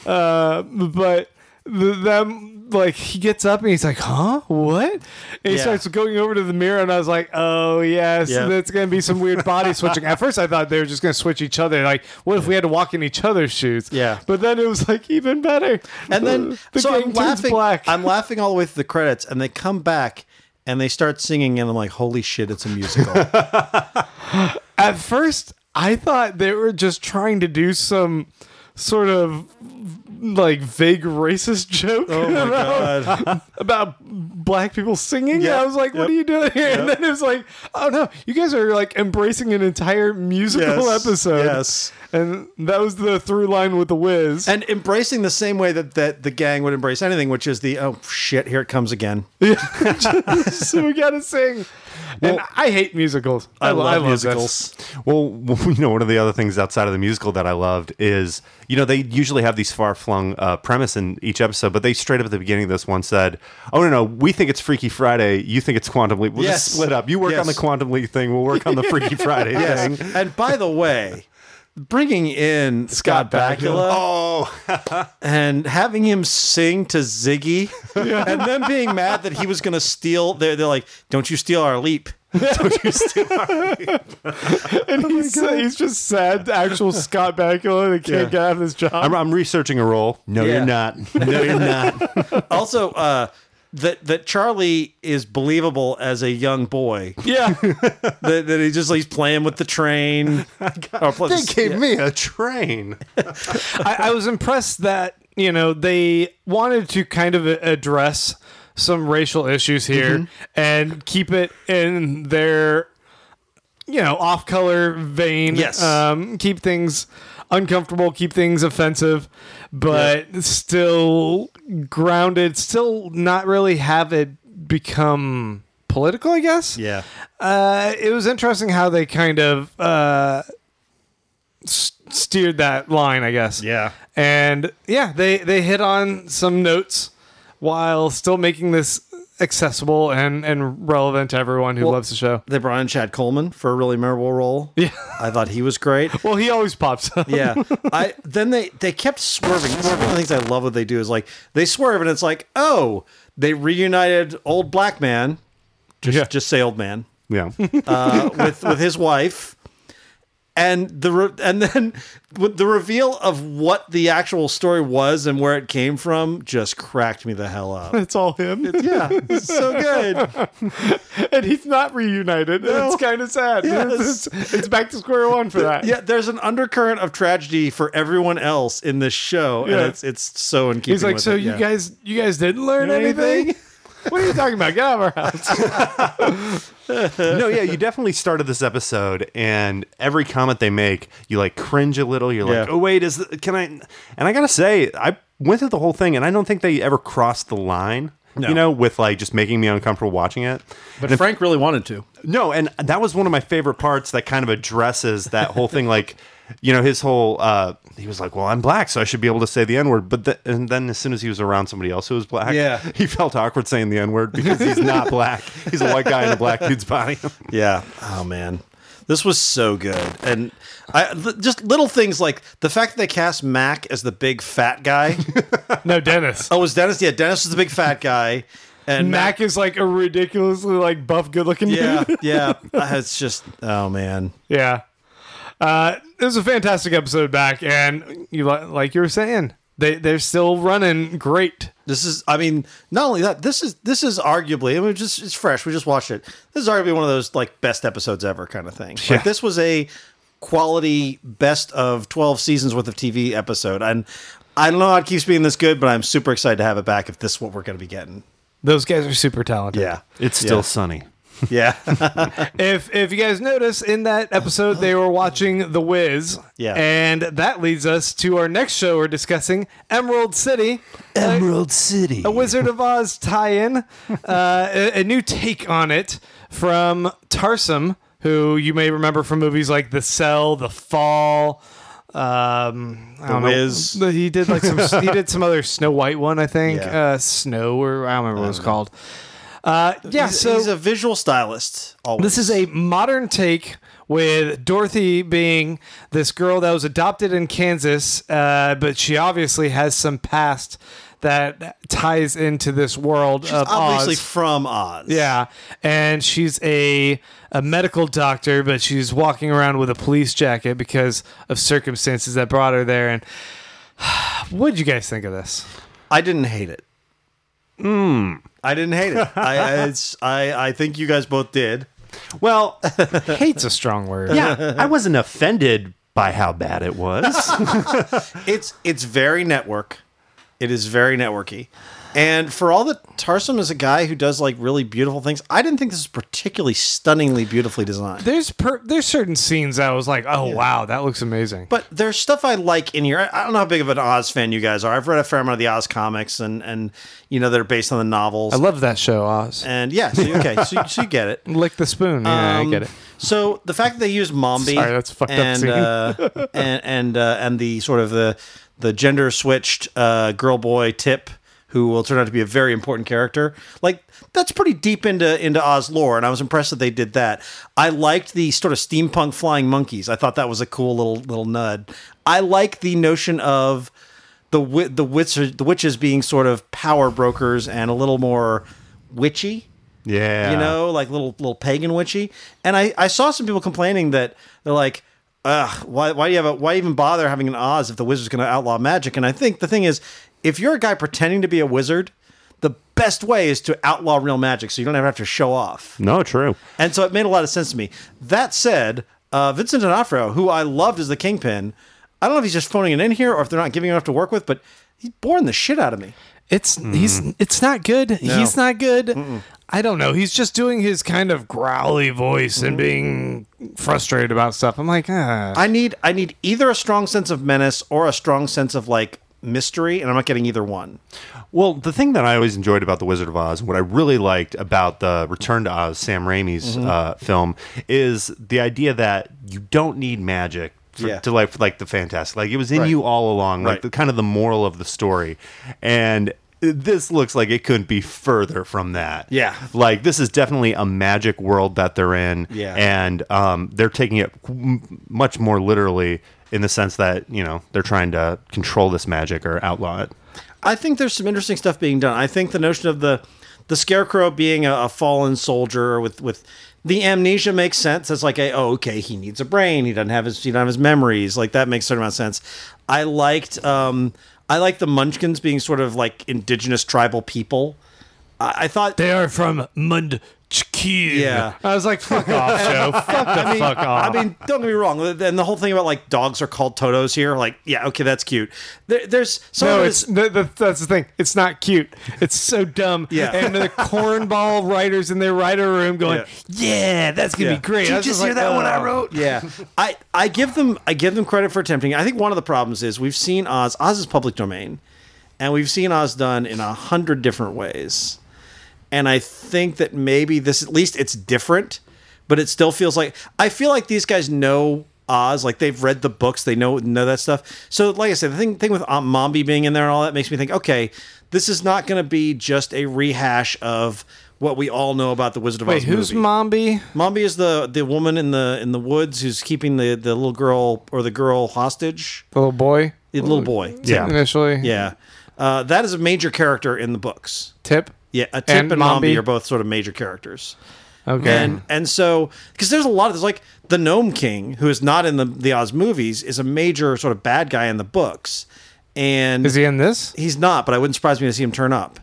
But them. Like, he gets up and he's like, huh? What? And he starts going over to the mirror, and I was like, oh, yes, that's going to be some weird body switching. At first, I thought they were just going to switch each other. Like, what if we had to walk in each other's shoes? Yeah. But then it was, like, even better. And then, so gang turns black. I'm laughing all the way through the credits, and they come back, and they start singing, and I'm like, holy shit, it's a musical. At first, I thought they were just trying to do some sort of like vague racist joke about black people singing. Yeah. I was like, what are you doing here? And then it was like, oh no, you guys are like embracing an entire musical episode. Yes. And that was the through line with the Wiz. And embracing the same way that the gang would embrace anything, which is the, oh shit, here it comes again. So we gotta sing. And I hate musicals. I love this. musicals. Well, one of the other things outside of the musical that I loved is, they usually have these far-flung premise in each episode, but they straight up at the beginning of this one said, oh, no, we think it's Freaky Friday. You think it's Quantum Leap. We'll just split up. You work on the Quantum Leap thing. We'll work on the Freaky Friday thing. And by the way, bringing in Scott Bakula and having him sing to Ziggy and them being mad that he was going to steal. They're like, don't you steal our leap. Don't you steal our And he's just sad. Actual Scott Bakula that can't get out of his job. I'm researching a role. No, Yeah. you're not. No, you're not. Also, that Charlie is believable as a young boy. yeah. That he's playing with the train. They gave me a train. I was impressed that, they wanted to kind of address some racial issues here and keep it in their, off-color vein. Yes. Keep things uncomfortable, keep things offensive, but still grounded, still not really have it become political, I guess. Yeah. It was interesting how they kind of steered that line, I guess. Yeah. And they hit on some notes while still making this accessible and relevant to everyone who loves the show. They brought in Chad Coleman for a really memorable role. Yeah. I thought he was great. Well, he always pops up. Yeah. Then they kept swerving. One of the things I love what they do is they swerve and it's oh, they reunited old black man. Just say old man. Yeah. With his wife. And then with the reveal of what the actual story was and where it came from just cracked me the hell up. It's all him. Yeah, it's so good. And he's not reunited. No. It's kind of sad. Yes. It's back to square one for that. Yeah, there's an undercurrent of tragedy for everyone else in this show, Yeah. and it's so in keeping. He's like, with so it, you yeah. guys didn't learn anything? What are you talking about? Get out of our house. No, yeah, you definitely started this episode, and every comment they make, you cringe a little. You're like, Yeah. oh wait, can I? And I gotta say, I went through the whole thing, and I don't think they ever crossed the line. No. With just making me uncomfortable watching it. But Frank really wanted to. No, and that was one of my favorite parts that kind of addresses that whole thing. His whole, he was like, well, I'm black, so I should be able to say the N-word. And then as soon as he was around somebody else who was black, Yeah. he felt awkward saying the N-word because he's not black. He's a white guy in a black dude's body. Yeah. Oh man, this was so good, and just little things like the fact that they cast Mac as the big fat guy. No, Dennis. Oh, was Dennis? Yeah, Dennis was the big fat guy, and Mac is a ridiculously buff, good-looking Yeah, dude. yeah. It's just, oh man. Yeah. It was a fantastic episode back, and like you were saying, they're still running great. This is, not only that, this is arguably, it's fresh. We just watched it. This is arguably one of those best episodes ever kind of thing. Yeah. This was a quality best of 12 seasons worth of TV episode, and I don't know how it keeps being this good, but I'm super excited to have it back if this is what we're going to be getting. Those guys are super talented. Yeah, It's still sunny. yeah. If you guys notice, in that episode, they were watching The Wiz. Yeah. And that leads us to our next show we're discussing, Emerald City. Emerald City. A Wizard of Oz tie-in. A new take on it from Tarsem, who you may remember from movies like The Cell, The Fall, The Wiz. He did he did some other Snow White one, I think. Yeah. Snow, or I don't remember what it was called. He's a visual stylist. Always. This is a modern take with Dorothy being this girl that was adopted in Kansas, but she obviously has some past that ties into this world of obviously Oz. from Oz. Yeah, and she's a medical doctor, but she's walking around with a police jacket because of circumstances that brought her there. And what did you guys think of this? I didn't hate it. I didn't hate it. I think you guys both did. Well, Hate's a strong word. yeah, I wasn't offended by how bad it was. It's very network. It is very networky. And for all that Tarsem is a guy who does really beautiful things, I didn't think this was particularly stunningly beautifully designed. There's certain scenes that I was like, oh wow, that looks amazing. But there's stuff I like in here. I don't know how big of an Oz fan you guys are. I've read a fair amount of the Oz comics and they're based on the novels. I love that show, Oz. And yeah, so you get it. Lick the spoon. Yeah, I get it. So the fact that they use Mombi, Sorry, that's a fucked up scene. and the sort of the gender switched girl boy Tip, who will turn out to be a very important character, that's pretty deep into Oz lore, and I was impressed that they did that. I liked the sort of steampunk flying monkeys. I thought that was a cool little nud. I like the notion of the witches being sort of power brokers and a little more witchy. Yeah. You know, like little pagan witchy. And I saw some people complaining that they're like, ugh, why even bother having an Oz if the wizard's going to outlaw magic? And I think the thing is, if you're a guy pretending to be a wizard, the best way is to outlaw real magic so you don't ever have to show off. No, true. And so it made a lot of sense to me. That said, Vincent D'Onofrio, who I loved as the Kingpin, I don't know if he's just phoning it in here or if they're not giving him enough to work with, but he's boring the shit out of me. It's not good. He's not good. I don't know. He's just doing his kind of growly voice and being frustrated about stuff. I'm like, I need either a strong sense of menace or a strong sense of like mystery, and I'm not getting either one. Well, the thing that I always enjoyed about The Wizard of Oz, and what I really liked about the Return to Oz, Sam Raimi's film, is the idea that you don't need magic to like the fantastic. Like it was in you all along, like the kind of the moral of the story. And this looks like it couldn't be further from that. Yeah. Like this is definitely a magic world that they're in. Yeah. And they're taking it much more literally in the sense that, you know, they're trying to control this magic or outlaw it. I think there's some interesting stuff being done. I think the notion of the Scarecrow being a fallen soldier with the amnesia makes sense. It's like he needs a brain. He don't have his memories. Like that makes a certain amount of sense. I liked the Munchkins being sort of like indigenous tribal people. I thought they are from Mundchkin. Yeah. I was like, fuck off, Joe. Fuck off. I mean, don't get me wrong. And the whole thing about like dogs are called Totos here, like, yeah, okay, that's cute. There's some no, of it's that's the thing. It's not cute. It's so dumb. Yeah. And the cornball writers in their writer room going, yeah that's gonna be great. Did you I was just like, hear that one I wrote? Yeah. I give them credit for attempting. I think one of the problems is we've seen Oz. Oz is public domain, and we've seen Oz done in 100 different ways. And I think that maybe this, at least it's different, but it still feels like, I feel like these guys know Oz, like they've read the books, they know that stuff. So like I said, the thing with Aunt Mombi being in there and all that makes me think, okay, this is not going to be just a rehash of what we all know about the Wizard of Oz wait, who's movie. Mombi? Mombi is the woman in the woods who's keeping the little girl or the girl hostage. The little boy? The little boy. Yeah. Initially? Yeah. That is a major character in the books. Tip? Yeah, Tip And and Mombi Mombi are both sort of major characters. Okay. And so, because there's like the Gnome King, who is not in the Oz movies, is a major sort of bad guy in the books. And is he in this? He's not, but I wouldn't surprise me to see him turn up.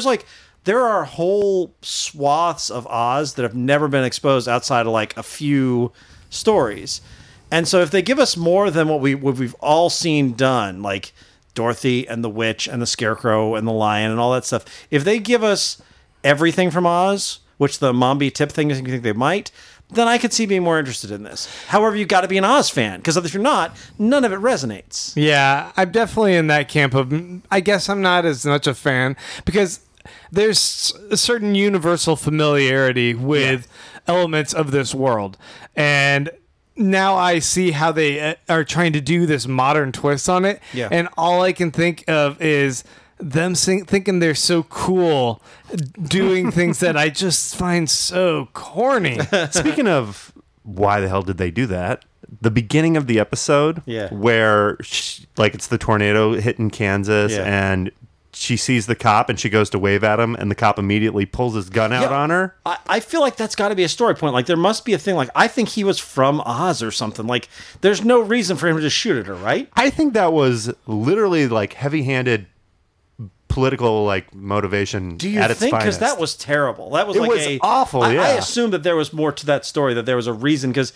There are whole swaths of Oz that have never been exposed outside of like a few stories. And so if they give us more than what we've all seen done, like Dorothy and the Witch and the Scarecrow and the Lion and all that stuff, if they give us everything from Oz, which the Mombi Tip thing is, you think they might, then I could see being more interested in this. However, you got to be an Oz fan, because if you're not, none of it resonates. Yeah, I'm definitely in that camp of, I guess I'm not as much a fan, because there's a certain universal familiarity with elements of this world. And now I see how they are trying to do this modern twist on it. Yeah. And all I can think of is them thinking they're so cool, doing things that I just find so corny. Speaking of why the hell did they do that? The beginning of the episode, where it's the tornado hitting Kansas, and she sees the cop and she goes to wave at him, and the cop immediately pulls his gun out on her. I feel like that's got to be a story point. Like there must be a thing. Like I think he was from Oz or something. Like there's no reason for him to just shoot at her, right? I think that was literally like heavy-handed political like motivation. Do you at its think? Because finest. that was terrible. That was It was awful. I yeah, assumed that there was more to that story. That there was a reason. Because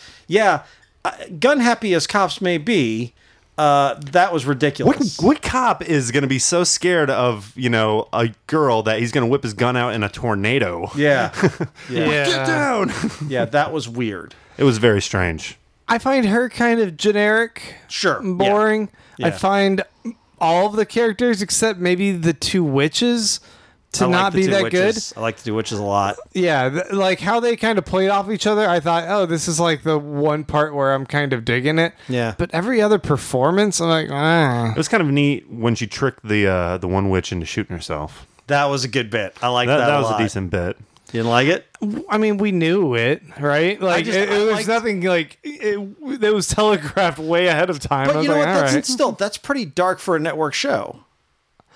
gun happy as cops may be, that was ridiculous. What cop is going to be so scared of a girl that he's going to whip his gun out in a tornado? Yeah. Get down. Yeah, that was weird. It was very strange. I find her kind of generic. Sure. Boring. Yeah. I find all of the characters except maybe the two witches to not be that good. I like the two witches a lot. Yeah, like how they kind of played off each other. I thought, oh, this is like the one part where I'm kind of digging it. Yeah. But every other performance, I'm like, It was kind of neat when she tricked the one witch into shooting herself. That was a good bit. I like that. That a was lot. a decent bit. You didn't like it? I mean, we knew it, right? Like it was nothing like it was telegraphed way ahead of time. But I was you know like, what? all right. That's pretty dark for a network show.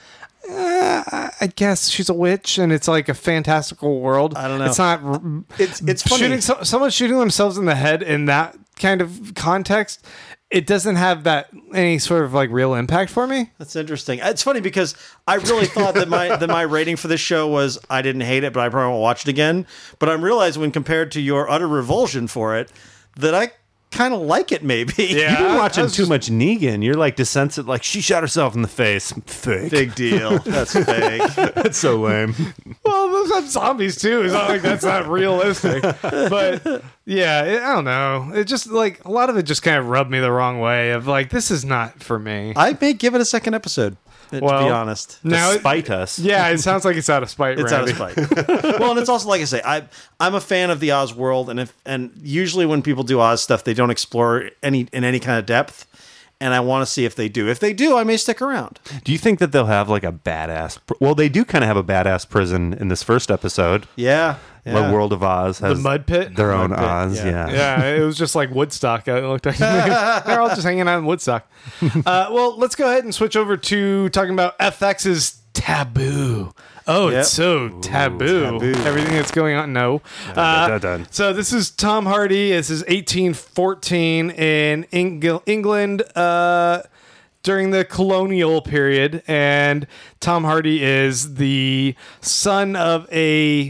I guess she's a witch, and it's like a fantastical world. I don't know. It's not. It's funny. Someone shooting themselves in the head in that kind of context. It doesn't have that any sort of like real impact for me. That's interesting. It's funny because I really thought that my rating for this show was I didn't hate it, but I probably won't watch it again. But I'm realizing when compared to your utter revulsion for it, that I kind of like it. Maybe. Yeah. You've been watching too much Negan. You're like desensitive. Like she shot herself in the face. Fake. Big deal. That's fake. That's so lame. Well, those have zombies too. It's not like that's not realistic. But yeah, I don't know. It just like a lot of it just kind of rubbed me the wrong way. Of like, this is not for me. I may give it a second episode. To be honest. Now Spite us. Yeah, it sounds like it's out of spite. It's Randy. out of spite. Well, and it's also like I say, I'm a fan of the Oz world, and usually when people do Oz stuff, they don't explore in any kind of depth. And I want to see if they do. If they do, I may stick around. Do you think that they'll have like a badass? Well, they do kind of have a badass prison in this first episode. Yeah. The World of Oz has The mud pit. their own Mud pit, Oz. yeah. Yeah, it was just like Woodstock. It looked like they're all just hanging out in Woodstock. Well, let's go ahead and switch over to talking about FX's Taboo. Oh, Yep. it's so taboo. Everything that's going on. No. Dun, dun, dun. So this is Tom Hardy. This is 1814 in England during the colonial period. And Tom Hardy is the son of a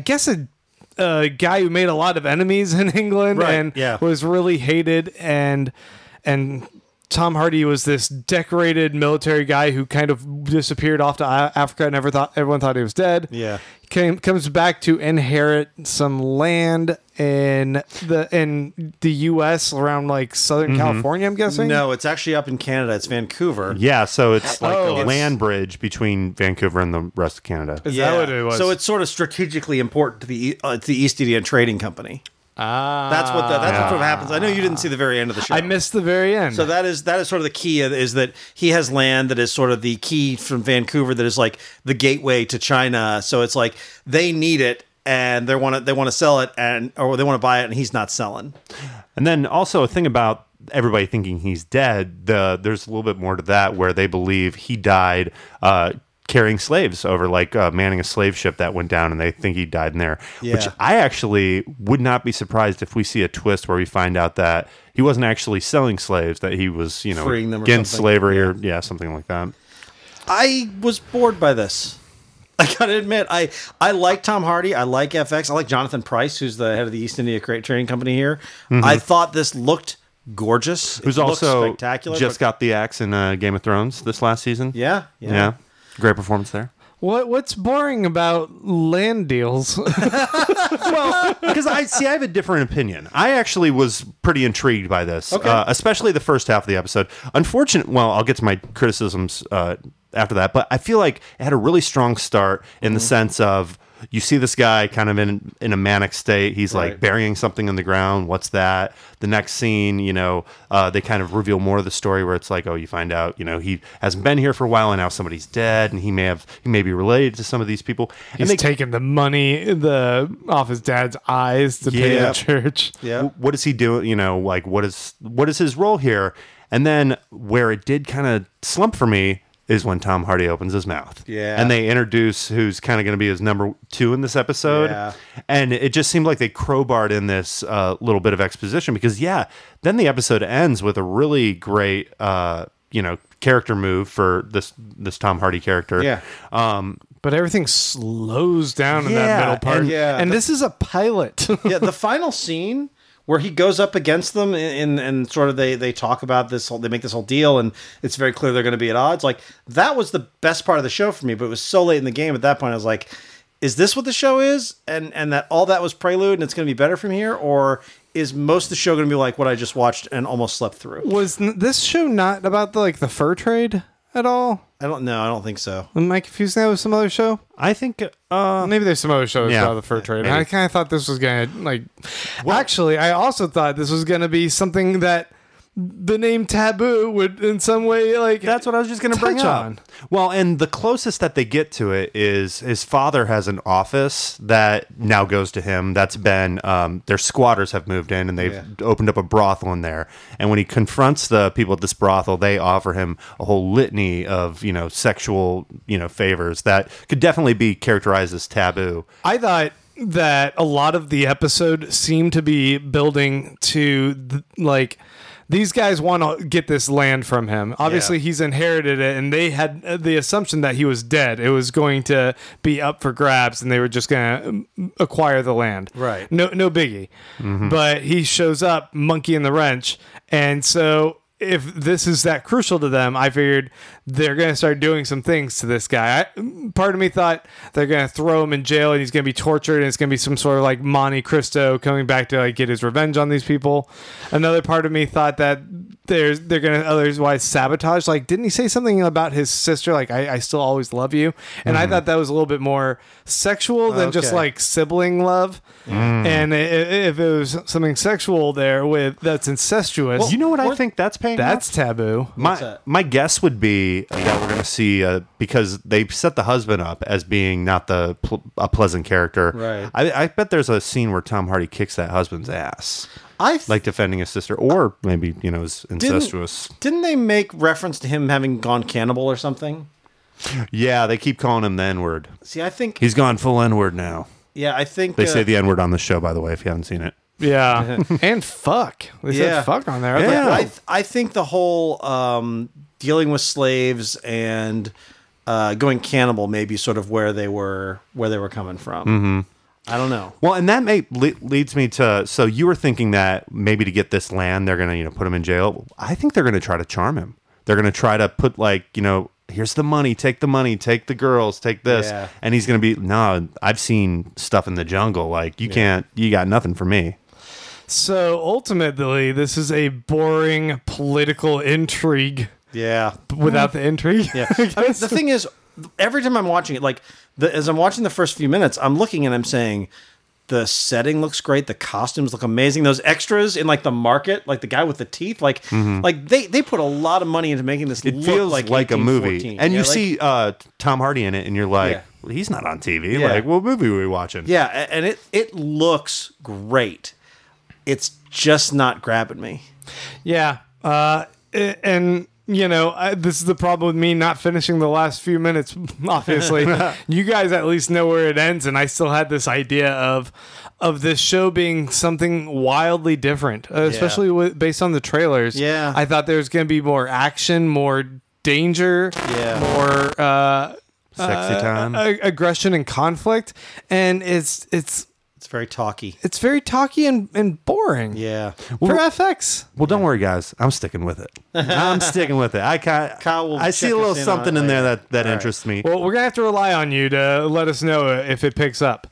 guy who made a lot of enemies in England Right, and yeah. was really hated. And Tom Hardy was this decorated military guy who kind of disappeared off to Africa. Everyone thought he was dead. Yeah. Comes back to inherit some land in the U.S. around like Southern California. I'm guessing. No, it's actually up in Canada. It's Vancouver. Yeah, so it's like Oh, a it's- land bridge between Vancouver and the rest of Canada. Is that what it was? So it's sort of strategically important to the East India Trading Company. That's what sort of happens. I know you didn't see the very end of the show. I missed the very end. So that is sort of the key is that he has land that is sort of the key from Vancouver that is like the gateway to China. So it's like they need it and they want to sell it or they want to buy it and he's not selling. And then also a thing about everybody thinking he's dead, there's a little bit more to that where they believe he died carrying slaves over, like manning a slave ship that went down, and they think he died in there. Yeah. Which I actually would not be surprised if we see a twist where we find out that he wasn't actually selling slaves, that he was, Freeing them or against something. slavery or something like that. I was bored by this. I gotta admit, I like Tom Hardy. I like FX. I like Jonathan Pryce, who's the head of the East India Trading Company here. I thought this looked gorgeous. Who's It looked also spectacular. just got the axe in Game of Thrones this last season. Yeah. Great performance there. What's boring about land deals? Well, because I have a different opinion. I actually was pretty intrigued by this, especially the first half of the episode. Well, I'll get to my criticisms after that, but I feel like it had a really strong start in the sense of you see this guy kind of in a manic state. He's like burying something in the ground. What's that? The next scene, they kind of reveal more of the story where it's like, oh, you find out, he hasn't been here for a while and now somebody's dead and he may be related to some of these people. He's taking the money off his dad's eyes to pay the church. Yeah. What is he doing? Like what is his role here? And then where it did kind of slump for me is when Tom Hardy opens his mouth. Yeah. And they introduce who's kind of going to be his number 2 in this episode. Yeah. And it just seemed like they crowbarred in this little bit of exposition because, then the episode ends with a really great, character move for this Tom Hardy character. Yeah. But everything slows down in that middle part. And this is a pilot. Yeah, the final scene where he goes up against them and sort of they talk about this whole, they make this whole deal and it's very clear they're going to be at odds. Like that was the best part of the show for me, but it was so late in the game at that point I was like, is this what the show is? And that all that was prelude and it's going to be better from here? Or is most of the show going to be like what I just watched and almost slept through? Was this show not about the fur trade at all? I don't know. I don't think so. Am I confusing that with some other show? I think Maybe there's some other shows Yeah, about the fur trade. maybe. I kind of thought this was going to, actually, I also thought this was going to be something that the name Taboo would in some way like That's what I was just going to bring touch up. on. Well, and the closest that they get to it is his father has an office that now goes to him. That's been their squatters have moved in and they've opened up a brothel in there. And when he confronts the people at this brothel, they offer him a whole litany of sexual favors that could definitely be characterized as taboo. I thought that a lot of the episode seemed to be building to like these guys want to get this land from him. Obviously, he's inherited it, and they had the assumption that he was dead. It was going to be up for grabs, and they were just going to acquire the land. Right. No biggie. But he shows up, monkey in the wrench, and so if this is that crucial to them, I figured they're going to start doing some things to this guy. Part of me thought they're going to throw him in jail and he's going to be tortured and it's going to be some sort of like Monte Cristo coming back to like get his revenge on these people. Another part of me thought that they're going to otherwise sabotage. Like, didn't he say something about his sister? Like, I still always love you. And I thought that was a little bit more sexual than just like sibling love. And if it was something sexual there that's incestuous, Well, you know what I think that's paying that's off? taboo. My guess would be that we're going to see because they set the husband up as being not a pleasant character. Right. I bet there's a scene where Tom Hardy kicks that husband's ass, I like defending his sister, or maybe is incestuous. Didn't they make reference to him having gone cannibal or something? Yeah, they keep calling him the N-word. See, I think He's gone full N-word now. yeah, I think They say the N-word on the show, by the way, if you haven't seen it. Yeah. And fuck. They said fuck on there. I was Yeah. like, I think the whole dealing with slaves and going cannibal may be sort of where they were coming from. Mm-hmm. I don't know. Well, and that leads me to, so you were thinking that maybe to get this land, they're going to put him in jail. I think they're going to try to charm him. They're going to try to put here's the money, take the girls, take this. Yeah. And he's going to be, no, I've seen stuff in the jungle. Like, you got nothing for me. So ultimately, this is a boring political intrigue Yeah. without the intrigue. Yeah. I mean, the thing is, every time I'm watching it, like as I'm watching the first few minutes, I'm looking and I'm saying, the setting looks great. The costumes look amazing. Those extras in like the market, like the guy with the teeth, like they put a lot of money into making this. It look feels like a movie. 1814. And Yeah, you like- see Tom Hardy in it, and you're like, Yeah. well, he's not on TV. Yeah. Like, what movie are we watching? yeah, and it looks great. It's just not grabbing me. Yeah. And, this is the problem with me not finishing the last few minutes, obviously. You guys at least know where it ends, and I still had this idea of this show being something wildly different, especially based on the trailers. Yeah. I thought there was going to be more action, more danger, more Sexy time. aggression and conflict, and it's It's very talky. it's very talky and boring. Yeah. For FX. Well, don't worry, guys. I'm sticking with it. I'm sticking with it. Kyle will I see check a little us in on something it in there later. that All interests me. Well, we're gonna have to rely on you to let us know if it picks up.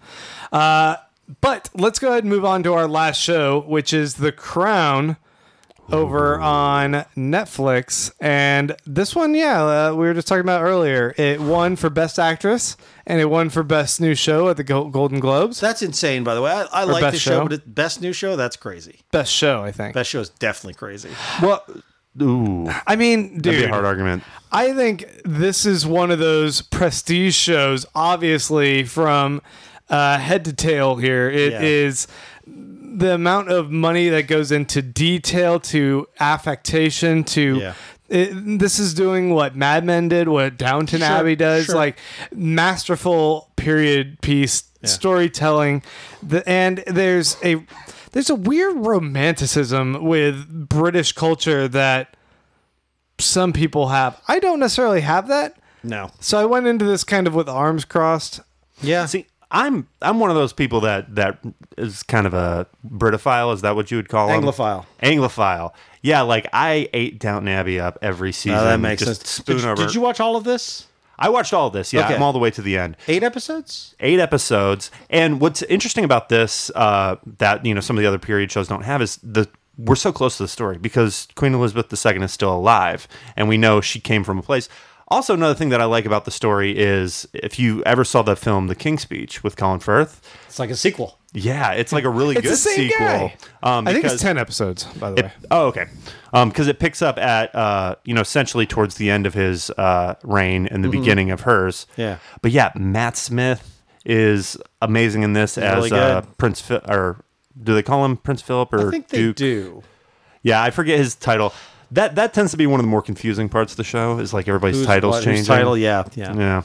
But let's go ahead and move on to our last show, which is The Crown over on Netflix. And this one, we were just talking about earlier. It won for Best Actress and it won for Best New Show at the Golden Globes. That's insane, by the way. I like best the show? show, but best new show, that's crazy. Best show, I think. Best show is definitely crazy. Well, ooh, I mean, that'd be dude, a hard argument. I think this is one of those prestige shows, obviously, from head to tail here. It is the amount of money that goes into detail, to affectation, to... this is doing what Mad Men did, what Downton Abbey does, like masterful period piece storytelling. And there's a weird romanticism with British culture that some people have. I don't necessarily have that. No. So I went into this kind of with arms crossed. Yeah. See, I'm one of those people that is kind of a Britophile. Is that what you would call them? Anglophile. Anglophile. Yeah, like I ate Downton Abbey up every season. that makes just sense. Spoon over. Did you watch all of this? I watched all of this. Yeah, Okay. I'm all the way to the end. 8 episodes? 8 episodes. And what's interesting about this that some of the other period shows don't have is we're so close to the story because Queen Elizabeth II is still alive, and we know she came from a place. Also, another thing that I like about the story is if you ever saw the film The King's Speech with Colin Firth, It's like a sequel. Yeah, it's like a really It's good the same sequel. guy. I think because it's 10 episodes, by the way. Oh, okay. Because it picks up at essentially towards the end of his reign and the beginning of hers. Yeah. But yeah, Matt Smith is amazing in this as really good. Prince or do they call him Prince Philip or I think they Duke? do. Yeah, I forget his title. That tends to be one of the more confusing parts of the show. Is like everybody's titles changing. Whose title? Yeah. Yeah.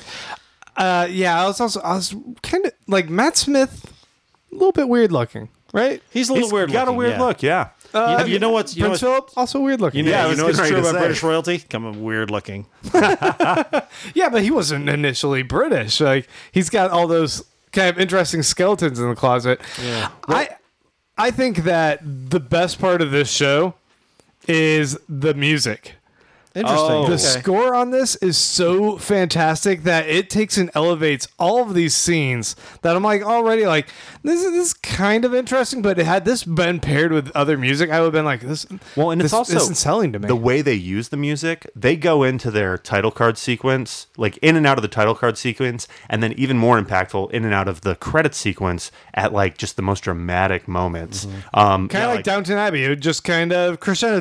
I was kind of like Matt Smith, a little bit weird looking, right? He's a little weird. Got a looking, weird yeah. look. Yeah. You know what's Prince Philip, also weird looking. Yeah, I you was know what's getting true ready to about say. British royalty? Come on, weird looking. Yeah, but he wasn't initially British. Like he's got all those kind of interesting skeletons in the closet. Yeah. I think that the best part of this show is the music. Interesting. Oh. The Okay. score on this is so fantastic that it takes and elevates all of these scenes that I'm like already like this is kind of interesting, but had this been paired with other music, I would have been like this. Well, and it's also isn't selling to me. the way they use the music. They go into their title card sequence, like in and out of the title card sequence, and then even more impactful, in and out of the credit sequence at like just the most dramatic moments. Kind of like Downton Abbey, it would just kind of crescendo.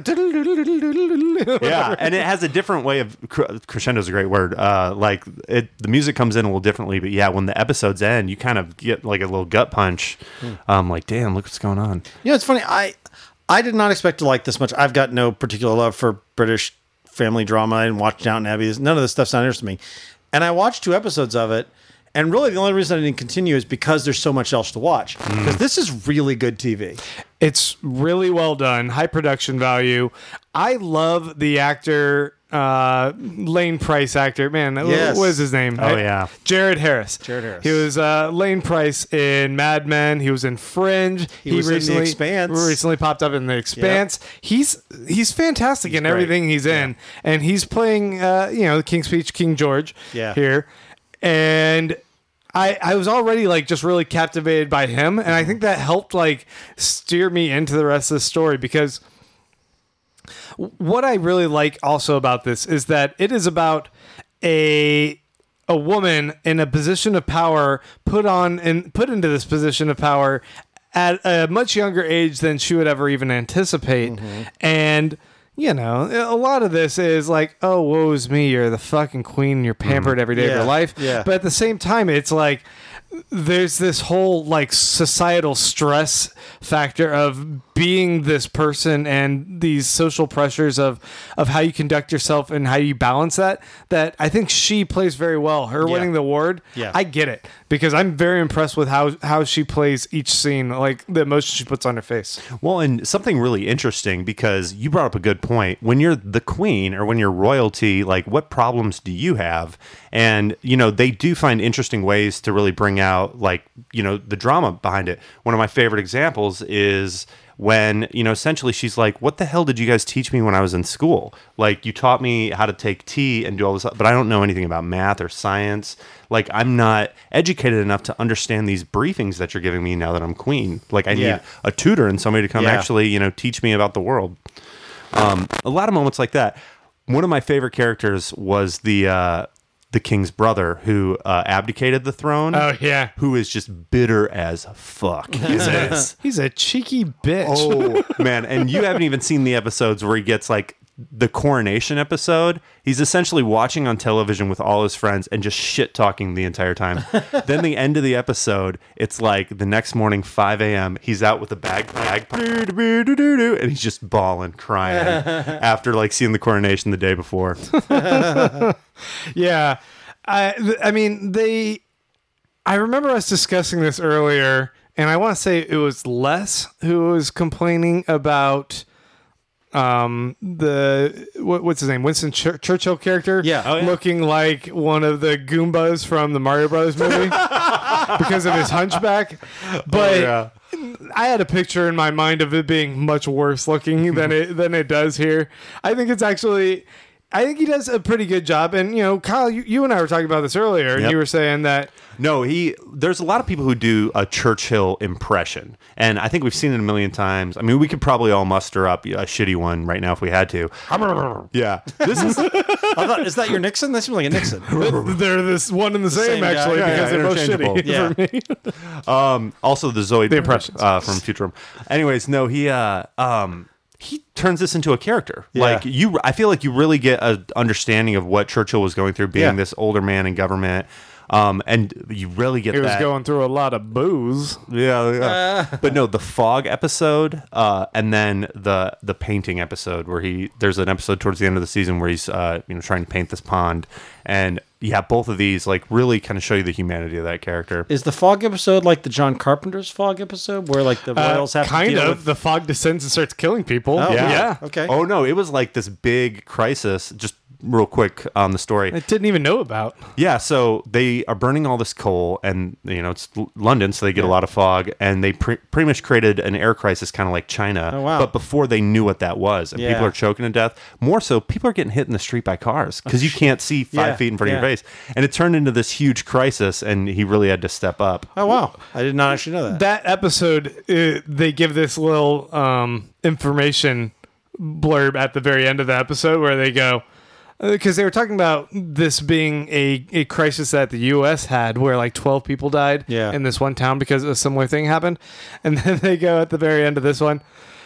Yeah, and it has a different way of crescendo is a great word. The music comes in a little differently, but yeah, when the episodes end, you kind of get like a little gut punch. Like, damn, look what's going on. You know, it's funny. I did not expect to like this much. I've got no particular love for British family drama. I didn't watch Downton Abbey. None of this stuff sounded interesting to me. And I watched 2 episodes of it. And really, the only reason I didn't continue is because there's so much else to watch. Because this is really good TV. It's really well done, high production value. I love the actor, Lane Price actor. Man, Yes. what is his name? Oh, yeah. Jared Harris. Jared Harris. He was Lane Price in Mad Men. He was in Fringe. He was in The Expanse. Recently popped up in The Expanse. He's fantastic in great. everything he's in, and he's playing the King's Speech, King George. Yeah. Here, and. I was already like just really captivated by him, and I think that helped like steer me into the rest of the story, because what I really like also about this is that it is about a woman in a position of power put into this position of power at a much younger age than she would ever even anticipate. And a lot of this is like, oh, woe is me, you're the fucking queen, you're pampered every day of Yeah, your life. yeah. But at the same time, it's like there's this whole like societal stress factor of being this person and these social pressures of how you conduct yourself and how you balance that I think she plays very well. Her winning the award, Yeah. I get it, because I'm very impressed with how she plays each scene, like the emotion she puts on her face. Well, and something really interesting, because you brought up a good point. When you're the queen or when you're royalty, like what problems do you have? And, they do find interesting ways to really bring out the drama behind it. One of my favorite examples is when, essentially she's like, what the hell did you guys teach me when I was in school? Like, you taught me how to take tea and do all this, but I don't know anything about math or science. Like, I'm not educated enough to understand these briefings that you're giving me now that I'm queen. Like, I need a tutor and somebody to come actually, teach me about the world. A lot of moments like that. One of my favorite characters was the king's brother who abdicated the throne. Oh yeah, Who is just bitter as fuck. he's a cheeky bitch. Oh man, and you haven't even seen the episodes where he gets like the coronation episode. He's essentially watching on television with all his friends and just shit talking the entire time. Then the end of the episode, it's like the next morning, 5 a.m. He's out with a bagpipe, and he's just bawling, crying after like seeing the coronation the day before. Yeah, I remember us discussing this earlier, and I want to say it was Les who was complaining about what's his name, Winston Churchill character, looking like one of the Goombas from the Mario Brothers movie because of his hunchback. But I had a picture in my mind of it being much worse looking than it does here. I think it's actually I think he does a pretty good job. And, Kyle, you and I were talking about this earlier, and Yep. you were saying that. No, there's a lot of people who do a Churchill impression, and I think we've seen it a million times. I mean, we could probably all muster up a shitty one right now if we had to. Yeah. This is Is that your Nixon? That seems like a Nixon. They're this one and the same, same guy. actually, Yeah, because they're both interchangeable. shitty for me. also the Zoid impressions. from Futurama. Anyways, no, he turns this into a character. Yeah. Like I feel like you really get an understanding of what Churchill was going through, being Yeah. this older man in government. And you really get He was that. going through a lot of booze. Yeah. But no, the fog episode, and then the painting episode where there's an episode towards the end of the season where he's trying to paint this pond, and both of these like really kind of show you the humanity of that character. Is the fog episode like the John Carpenter's fog episode, where like the royals have to Kind deal of. with? The fog descends and starts killing people. Oh, Yeah. Okay. Oh no, it was like this big crisis. Just real quick on the story. I didn't even know about. Yeah, so they are burning all this coal, and it's London, so they get a lot of fog, and they pretty much created an air crisis, kind of like China. Oh, wow. But before they knew what that was, and Yeah. people are choking to death. More so, people are getting hit in the street by cars because you can't see 5 feet in front of your face, and it turned into this huge crisis, and he really had to step up. Oh wow, I did not actually know that. That episode, they give this little information blurb at the very end of the episode where they go, because they were talking about this being a crisis that the U.S. had where like 12 people died in this one town because a similar thing happened. And then they go at the very end of this one.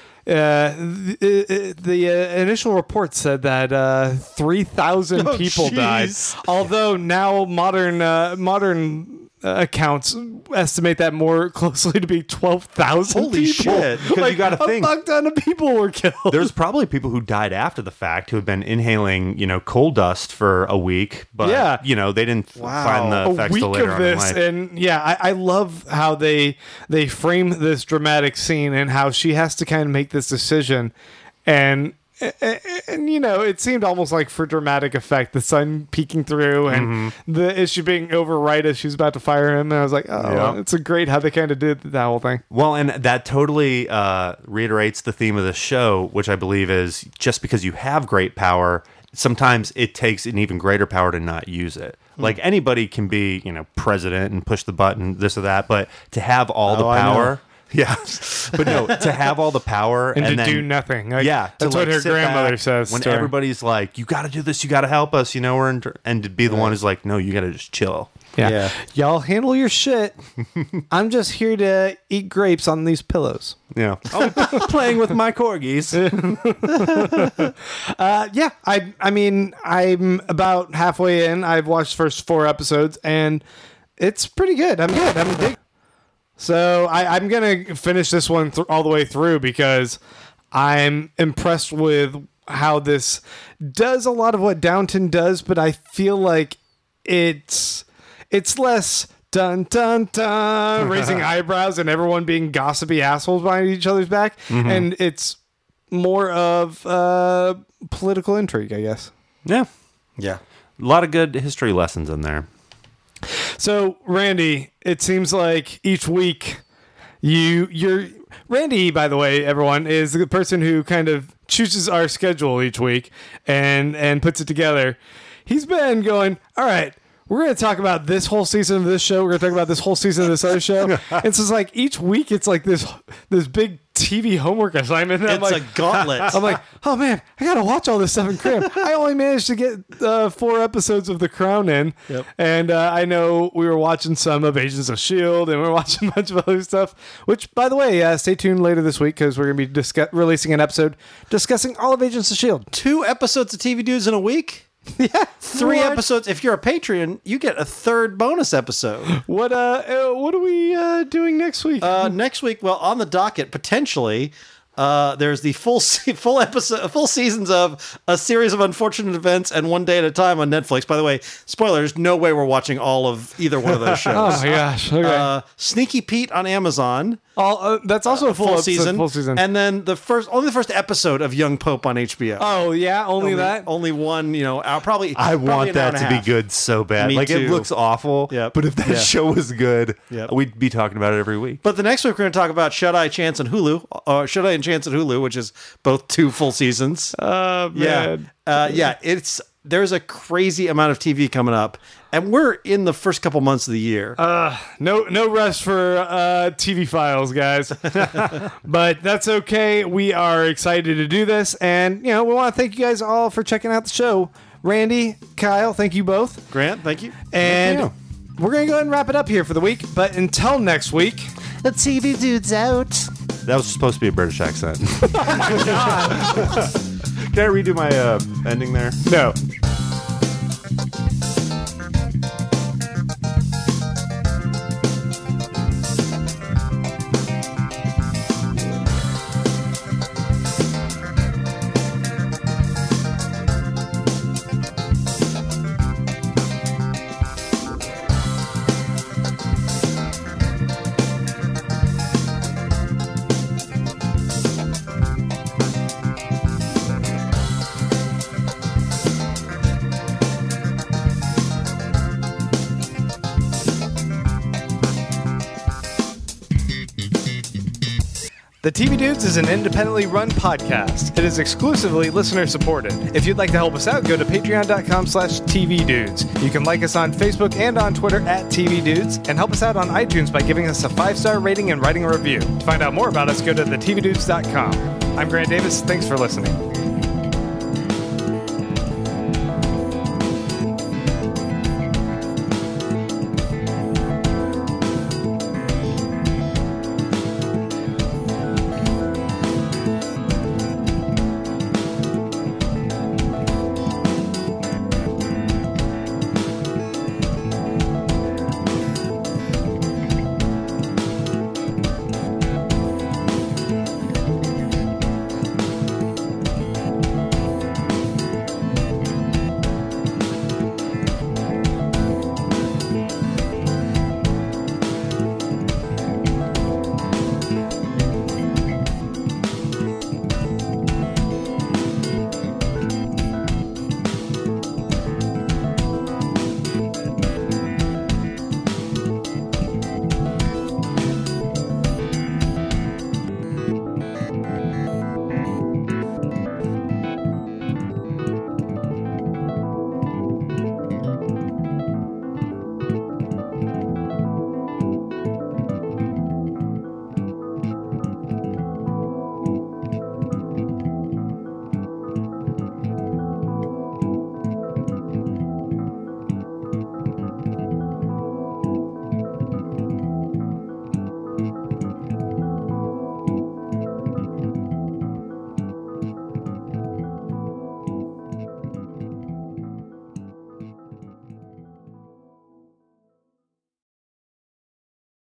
The initial report said that 3,000 people died. Although now modern accounts estimate that more closely to be 12,000 Holy people. shit. Because you got to A think. fuck ton of people were killed. There's probably people who died after the fact who have been inhaling, coal dust for a week, but they didn't find the a effects week till later of on in this, life. and I love how they frame this dramatic scene and how she has to kind of make this decision, and it seemed almost like for dramatic effect, the sun peeking through and the issue being over right as she was about to fire him, and I was like, it's a great how they kind of did that whole thing. Well, and that totally reiterates the theme of the show, which I believe is just because you have great power, sometimes it takes an even greater power to not use it. Like anybody can be, president and push the button, this or that, but to have all the power. Yeah, but no, to have all the power And to then, do nothing. Like, yeah, that's to, what like, her sit grandmother back says. when to her. everybody's like, "You got to do this, you got to help us," and to be the one who's like, "No, you got to just chill." Yeah. Y'all handle your shit. I'm just here to eat grapes on these pillows. Yeah, playing with my corgis. I mean, I'm about halfway in. I've watched the first 4 episodes, and it's pretty good. I'm dig. So I'm going to finish this one all the way through because I'm impressed with how this does a lot of what Downton does, but I feel like it's less dun dun dun raising eyebrows and everyone being gossipy assholes behind each other's back, and it's more of political intrigue, I guess. Yeah, Yeah. a lot of good history lessons in there. So, Randy, it seems like each week you're Randy, by the way, everyone, is the person who kind of chooses our schedule each week and puts it together. He's been going, all right, we're going to talk about this whole season of this show. We're going to talk about this whole season of this other show. And so it's like each week it's like this big TV homework assignment. And It's a gauntlet. I'm like, oh man, I gotta watch all this stuff in cram. I only managed to get 4 episodes of The Crown in, and I know we were watching some of Agents of S.H.I.E.L.D. and we're watching a bunch of other stuff. Which, by the way, stay tuned later this week because we're gonna be releasing an episode discussing all of Agents of S.H.I.E.L.D. 2 episodes of TV Dudes in a week? Yeah, 3 episodes. If you're a Patreon, you get a 3rd bonus episode. What are we doing next week? Next week, well, on the docket, potentially, there's the full seasons of A Series of Unfortunate Events and One Day at a Time on Netflix. By the way, spoilers, no way we're watching all of either one of those shows. Oh my gosh! Okay, Sneaky Pete on Amazon. that's also a full season. Full season. And then only the first episode of Young Pope on HBO. Oh yeah, only that. Only one, probably. I probably want an hour that and to a be half. good so bad. Me Like too. it looks awful, Yep. but if that Yeah. show was good, Yep. we'd be talking about it every week. But the next week we're going to talk about Shut Eye Chance on Hulu, or Shut Eye and Chance at Hulu, which is both 2 full seasons. Man. There's a crazy amount of TV coming up, and we're in the first couple months of the year. No rest for TV files, guys. But that's okay. We are excited to do this, and we want to thank you guys all for checking out the show. Randy, Kyle, thank you both. Grant, thank you. And we're going to go ahead and wrap it up here for the week. But until next week, The TV Dude's out. That was supposed to be a British accent. Can I redo my ending there? no. The TV Dudes is an independently run podcast. It is exclusively listener supported. If you'd like to help us out, go to patreon.com/TVDudes. You can like us on Facebook and on Twitter @TVDudes, and help us out on iTunes by giving us a 5-star rating and writing a review. To find out more about us, go to thetvdudes.com. I'm Grant Davis. Thanks for listening.